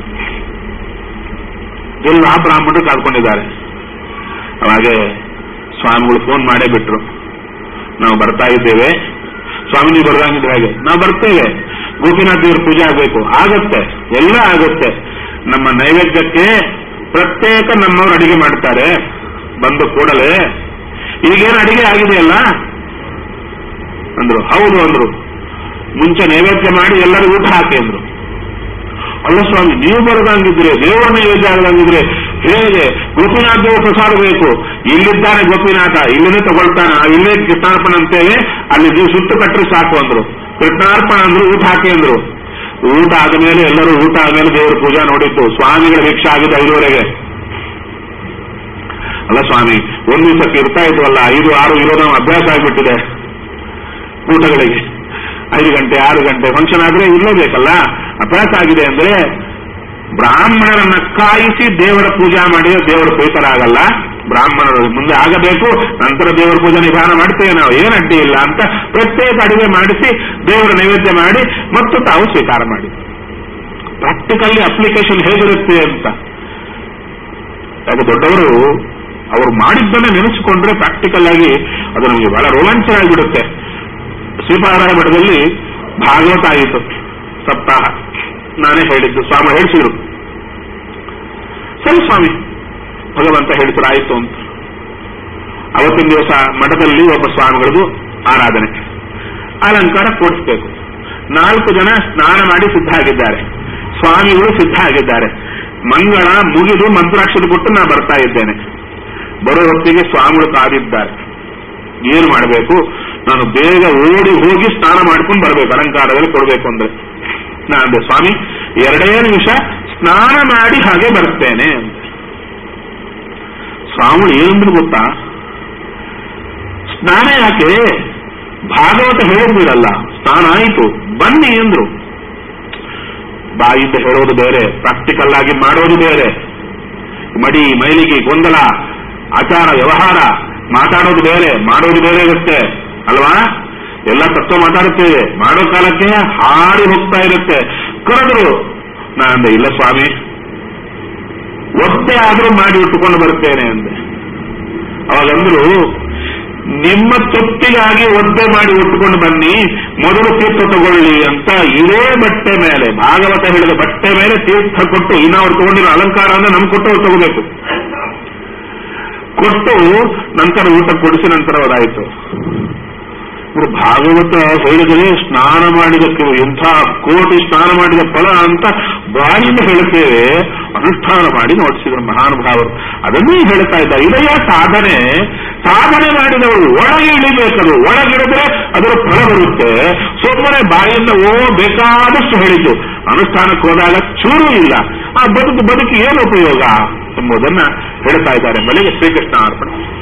ಎಲ್ಲ ಬ್ರಾಹ್ಮಣರು ಕಾದ್ಕೊಂಡಿದ್ದಾರೆ. ಅವಾಗೆ ಸ್ವಾಮಿಗಳು ಫೋನ್ ಮಾಡೇ ಬಿಟ್ರು, ನಾವು ಬರ್ತಾ ಇದ್ದೇವೆ. ಸ್ವಾಮಿ ನೀವು ಬರ್ದಂಗಿದ್ರೆ ಹಾಗೆ ನಾವು ಬರ್ತೇವೆ. ಗೋಪಿನಾಥ ದೇವ್ರ ಪೂಜೆ ಆಗಬೇಕು. ಆಗತ್ತೆ, ಎಲ್ಲ ಆಗುತ್ತೆ. ನಮ್ಮ ನೈವೇದ್ಯಕ್ಕೆ ಪ್ರತ್ಯೇಕ ನಮ್ಮವ್ರು ಅಡಿಗೆ ಮಾಡ್ತಾರೆ. ಬಂದು ಕೂಡಲೇ ಈಗೇನು ಅಡಿಗೆ ಆಗಿದೆಯಲ್ಲ ಅಂದ್ರು. ಹೌದು ಅಂದ್ರು. ಮುಂಚೆ ನೈವೇದ್ಯ ಮಾಡಿ ಎಲ್ಲರೂ ಊಟ ಹಾಕಿ ಅಂದ್ರು. ಅಲ್ಲ ಸ್ವಾಮಿ, ನೀವು ಬರದಂಗಿದ್ರೆ, ದೇವರ ನೈವೇದ್ಯ ಆಗದಂಗಿದ್ರೆ ಹೇಗೆ? ಗೋಪಿನಾಥ ದೇವರು ಪ್ರಸಾದ ಬೇಕು. ಇಲ್ಲಿದ್ದಾನೆ ಗೋಪಿನಾಥ, ಇಲ್ಲಿನೇ ತಗೊಳ್ತಾನೆ, ಇಲ್ಲೇ ಕೃಷ್ಣಾರ್ಪಣ ಅಂತೇಳಿ ಅಲ್ಲಿ ನೀವು ಸುತ್ತು ಕಟ್ಟರೆ ಸಾಕು ಅಂದ್ರು. ಕೃಷ್ಣಾರ್ಪಣ ಅಂದ್ರು, ಊಟ ಹಾಕಿ ಅಂದ್ರು. ಊಟ ಆದಮೇಲೆ ಎಲ್ಲರೂ ಊಟ ಆದ್ಮೇಲೆ ದೇವರ ಪೂಜಾ ನೋಡಿತ್ತು. ಸ್ವಾಮಿಗಳ ಭಿಕ್ಷೆ ಆಗಿದೆ 5:30ಗೆ. ಅಲ್ಲ ಸ್ವಾಮಿ, ಒಂದು ದಿವಸಕ್ಕೆ ಇರ್ತಾ ಇದ್ವಲ್ಲ, 5, 6 ಇರೋದು ನಾವು ಅಭ್ಯಾಸ ಆಗಿಬಿಟ್ಟಿದೆ ಊಟಗಳಿಗೆ. 5 ಗಂಟೆ 6 ಗಂಟೆ ಫಂಕ್ಷನ್ ಆದ್ರೆ ಇರಲೇಬೇಕಲ್ಲ, ಅಭ್ಯಾಸ ಆಗಿದೆ. ಅಂದ್ರೆ ಬ್ರಾಹ್ಮಣರನ್ನ ಕಾಯಿಸಿ ದೇವರ ಪೂಜಾ ಮಾಡಿದ್ರೆ ದೇವರ ಪ್ರೀತರಾಗಲ್ಲ. ಬ್ರಾಹ್ಮಣರು ಮುಂದೆ ಆಗಬೇಕು, ನಂತರ ದೇವರ ಪೂಜೆ ನಿಧಾನ ಮಾಡ್ತೇವೆ ನಾವು, ಏನು ಅಡ್ಡಿ ಇಲ್ಲ ಅಂತ ಪ್ರತ್ಯೇಕ ಅಡುಗೆ ಮಾಡಿಸಿ ದೇವರ ನೈವೇದ್ಯ ಮಾಡಿ ಮತ್ತು ತಾವು ಸ್ವೀಕಾರ ಮಾಡಿ. ಪ್ರಾಕ್ಟಿಕಲ್ಲಿ ಅಪ್ಲಿಕೇಶನ್ ಹೇಗಿರುತ್ತೆ ಅಂತ ಯಾಕೆ ದೊಡ್ಡವರು ಅವರು ಮಾಡಿದ್ದನ್ನೇ ನೆನೆಸಿಕೊಂಡ್ರೆ ಪ್ರಾಕ್ಟಿಕಲ್ ಆಗಿ ಅದು ನಮಗೆ ಬಹಳ ರೋಮಾಂಚನ ಆಗಿಬಿಡುತ್ತೆ. ಶ್ರೀಪಾದರಾಯ ಮಠದಲ್ಲಿ ಭಾಗವತ ಆಯಿತು ಸಪ್ತಾಹ, ನಾನೇ ಹೇಳಿದ್ದು, ಸ್ವಾಮಿ ಹೇಳಿಸಿದ್ರು. ಸರಿ ಸ್ವಾಮಿ ಭಗವಂತ ಹೇಳಿದ್ರು ಆಯಿತು ಅಂತ. ಅವತ್ತಿನ ದಿವಸ ಮಠದಲ್ಲಿ ಒಬ್ಬ ಸ್ವಾಮಿಗಳದು ಆರಾಧನೆ, ಅಲಂಕಾರ ಕೊಡಿಸ್ಬೇಕು. 4 ಜನ ಸ್ನಾನ ಮಾಡಿ ಸಿದ್ಧ ಆಗಿದ್ದಾರೆ, ಸ್ವಾಮಿಗಳು ಸಿದ್ಧ ಆಗಿದ್ದಾರೆ. ಮಂಗಳ ಮುಗಿದು ಮಂತ್ರಾಕ್ಷರ ಕೊಟ್ಟು ನಾ ಬರ್ತಾ ಇದ್ದೇನೆ. ಬರೋ ಹೊತ್ತಿಗೆ ಸ್ವಾಮಿಗಳು ಕಾದಿದ್ದಾರೆ. ಏನು ಮಾಡಬೇಕು, ನಾನು ಬೇಗ ಓಡಿ ಹೋಗಿ ಸ್ನಾನ ಮಾಡ್ಕೊಂಡು ಬರಬೇಕು, ಅಲಂಕಾರದಲ್ಲಿ ಕೊಡಬೇಕು ಅಂದ್ರೆ. ನಾ ಅಂದೆ, ಸ್ವಾಮಿ 2 ನಿಮಿಷ ಸ್ನಾನ ಮಾಡಿ ಹಾಗೆ ಬರ್ತೇನೆ ಅಂತ. ಸ್ವಾಮಿಗಳು ಏನಂದ್ರು ಗೊತ್ತಾ, ಸ್ನಾನ ಯಾಕೆ, ಭಾಗವತ ಹೇಳಿದ್ದಿರಲ್ಲ, ಸ್ನಾನ ಆಯಿತು ಬನ್ನಿ ಎಂದ್ರು. ಬಾಯಿಂದ ಹೇಳೋದು ಬೇರೆ, ಪ್ರಾಕ್ಟಿಕಲ್ ಆಗಿ ಮಾಡೋದು ಬೇರೆ. ಮಡಿ ಮೈಲಿಗೆ ಗೊಂದಲ ಆಚಾರ ವ್ಯವಹಾರ ಮಾತಾಡೋದು ಬೇರೆ, ಮಾಡೋದು ಬೇರೆ ಇರುತ್ತೆ ಅಲ್ವಾ. ಎಲ್ಲ ತತ್ವ ಮಾತಾಡುತ್ತೇವೆ, ಮಾಡೋ ಕಾಲಕ್ಕೆ ಹಾರಿ ಹೋಗ್ತಾ ಇರುತ್ತೆ. ಕರೆದ್ರು, ನಾ ಅಂದೆ ಇಲ್ಲ ಸ್ವಾಮಿ ಒದ್ದೆ ಆದ್ರೂ ಮಾಡಿ ಇಟ್ಟುಕೊಂಡು ಬರ್ತೇನೆ ಅಂದೆ. ಅವಾಗಂದ್ರು, ನಿಮ್ಮ ತೃಪ್ತಿಗಾಗಿ ಒದ್ದೆ ಮಾಡಿ ಉಟ್ಕೊಂಡು ಬನ್ನಿ, ಮೊದಲು ತೀರ್ಥ ತಗೊಳ್ಳಿ ಅಂತ ಇದೇ ಬಟ್ಟೆ ಮೇಲೆ, ಭಾಗವತ ಹೇಳಿದ ಬಟ್ಟೆ ಮೇಲೆ ತೀರ್ಥ ಕೊಟ್ಟು, ಇನ್ನು ಅವ್ರು ತಗೊಂಡಿರೋ ಅಲಂಕಾರ ಅಂದ್ರೆ ನಮ್ಗೆ ಕೊಟ್ಟು ಅವ್ರು ತಗೋಬೇಕು, ಕೊಟ್ಟು ನಂತರ ಊಟ ಕೊಡಿಸಿ ನಂತರ ಅದಾಯಿತು. ಭಾಗವತ ಹೇಳಿದರೆ ಸ್ನಾನ ಮಾಡಿದಕ್ಕೆ ಎಂಥ ಕೋಟಿ ಸ್ನಾನ ಮಾಡಿದ ಫಲ ಅಂತ ಬಾಯಿಂದ ಹೇಳುತ್ತೇವೆ, ಅನುಷ್ಠಾನ ಮಾಡಿ ನೋಡಿಸಿದ್ರು ಮಹಾನುಭಾವರು. ಅದನ್ನೇ ಹೇಳ್ತಾ ಇದ್ದಾರೆ. ಇದೆಯ ಸಾಧನೆ, ಸಾಧನೆ ಮಾಡಿದವರು ಒಳಗೆ ಇಳಿಬೇಕದು, ಒಳಗಿಡಿದ್ರೆ ಅದರ ಫಲ ಬರುತ್ತೆ. ಸುಮ್ಮನೆ ಬಾಯಿಂದ ಬೇಕಾದಷ್ಟು ಹೇಳಿದ್ದು, ಅನುಷ್ಠಾನಕ್ಕೆ ಹೋದಾಗ ಚೂರು ಇಲ್ಲ. ಆ ಬದುಕು ಏನು ಉಪಯೋಗ ಎಂಬುದನ್ನ ಹೇಳ್ತಾ ಇದ್ದಾರೆ. ಬಲಿಗೆ ಶ್ರೀಕೃಷ್ಣ ಅರ್ಪಣೆ.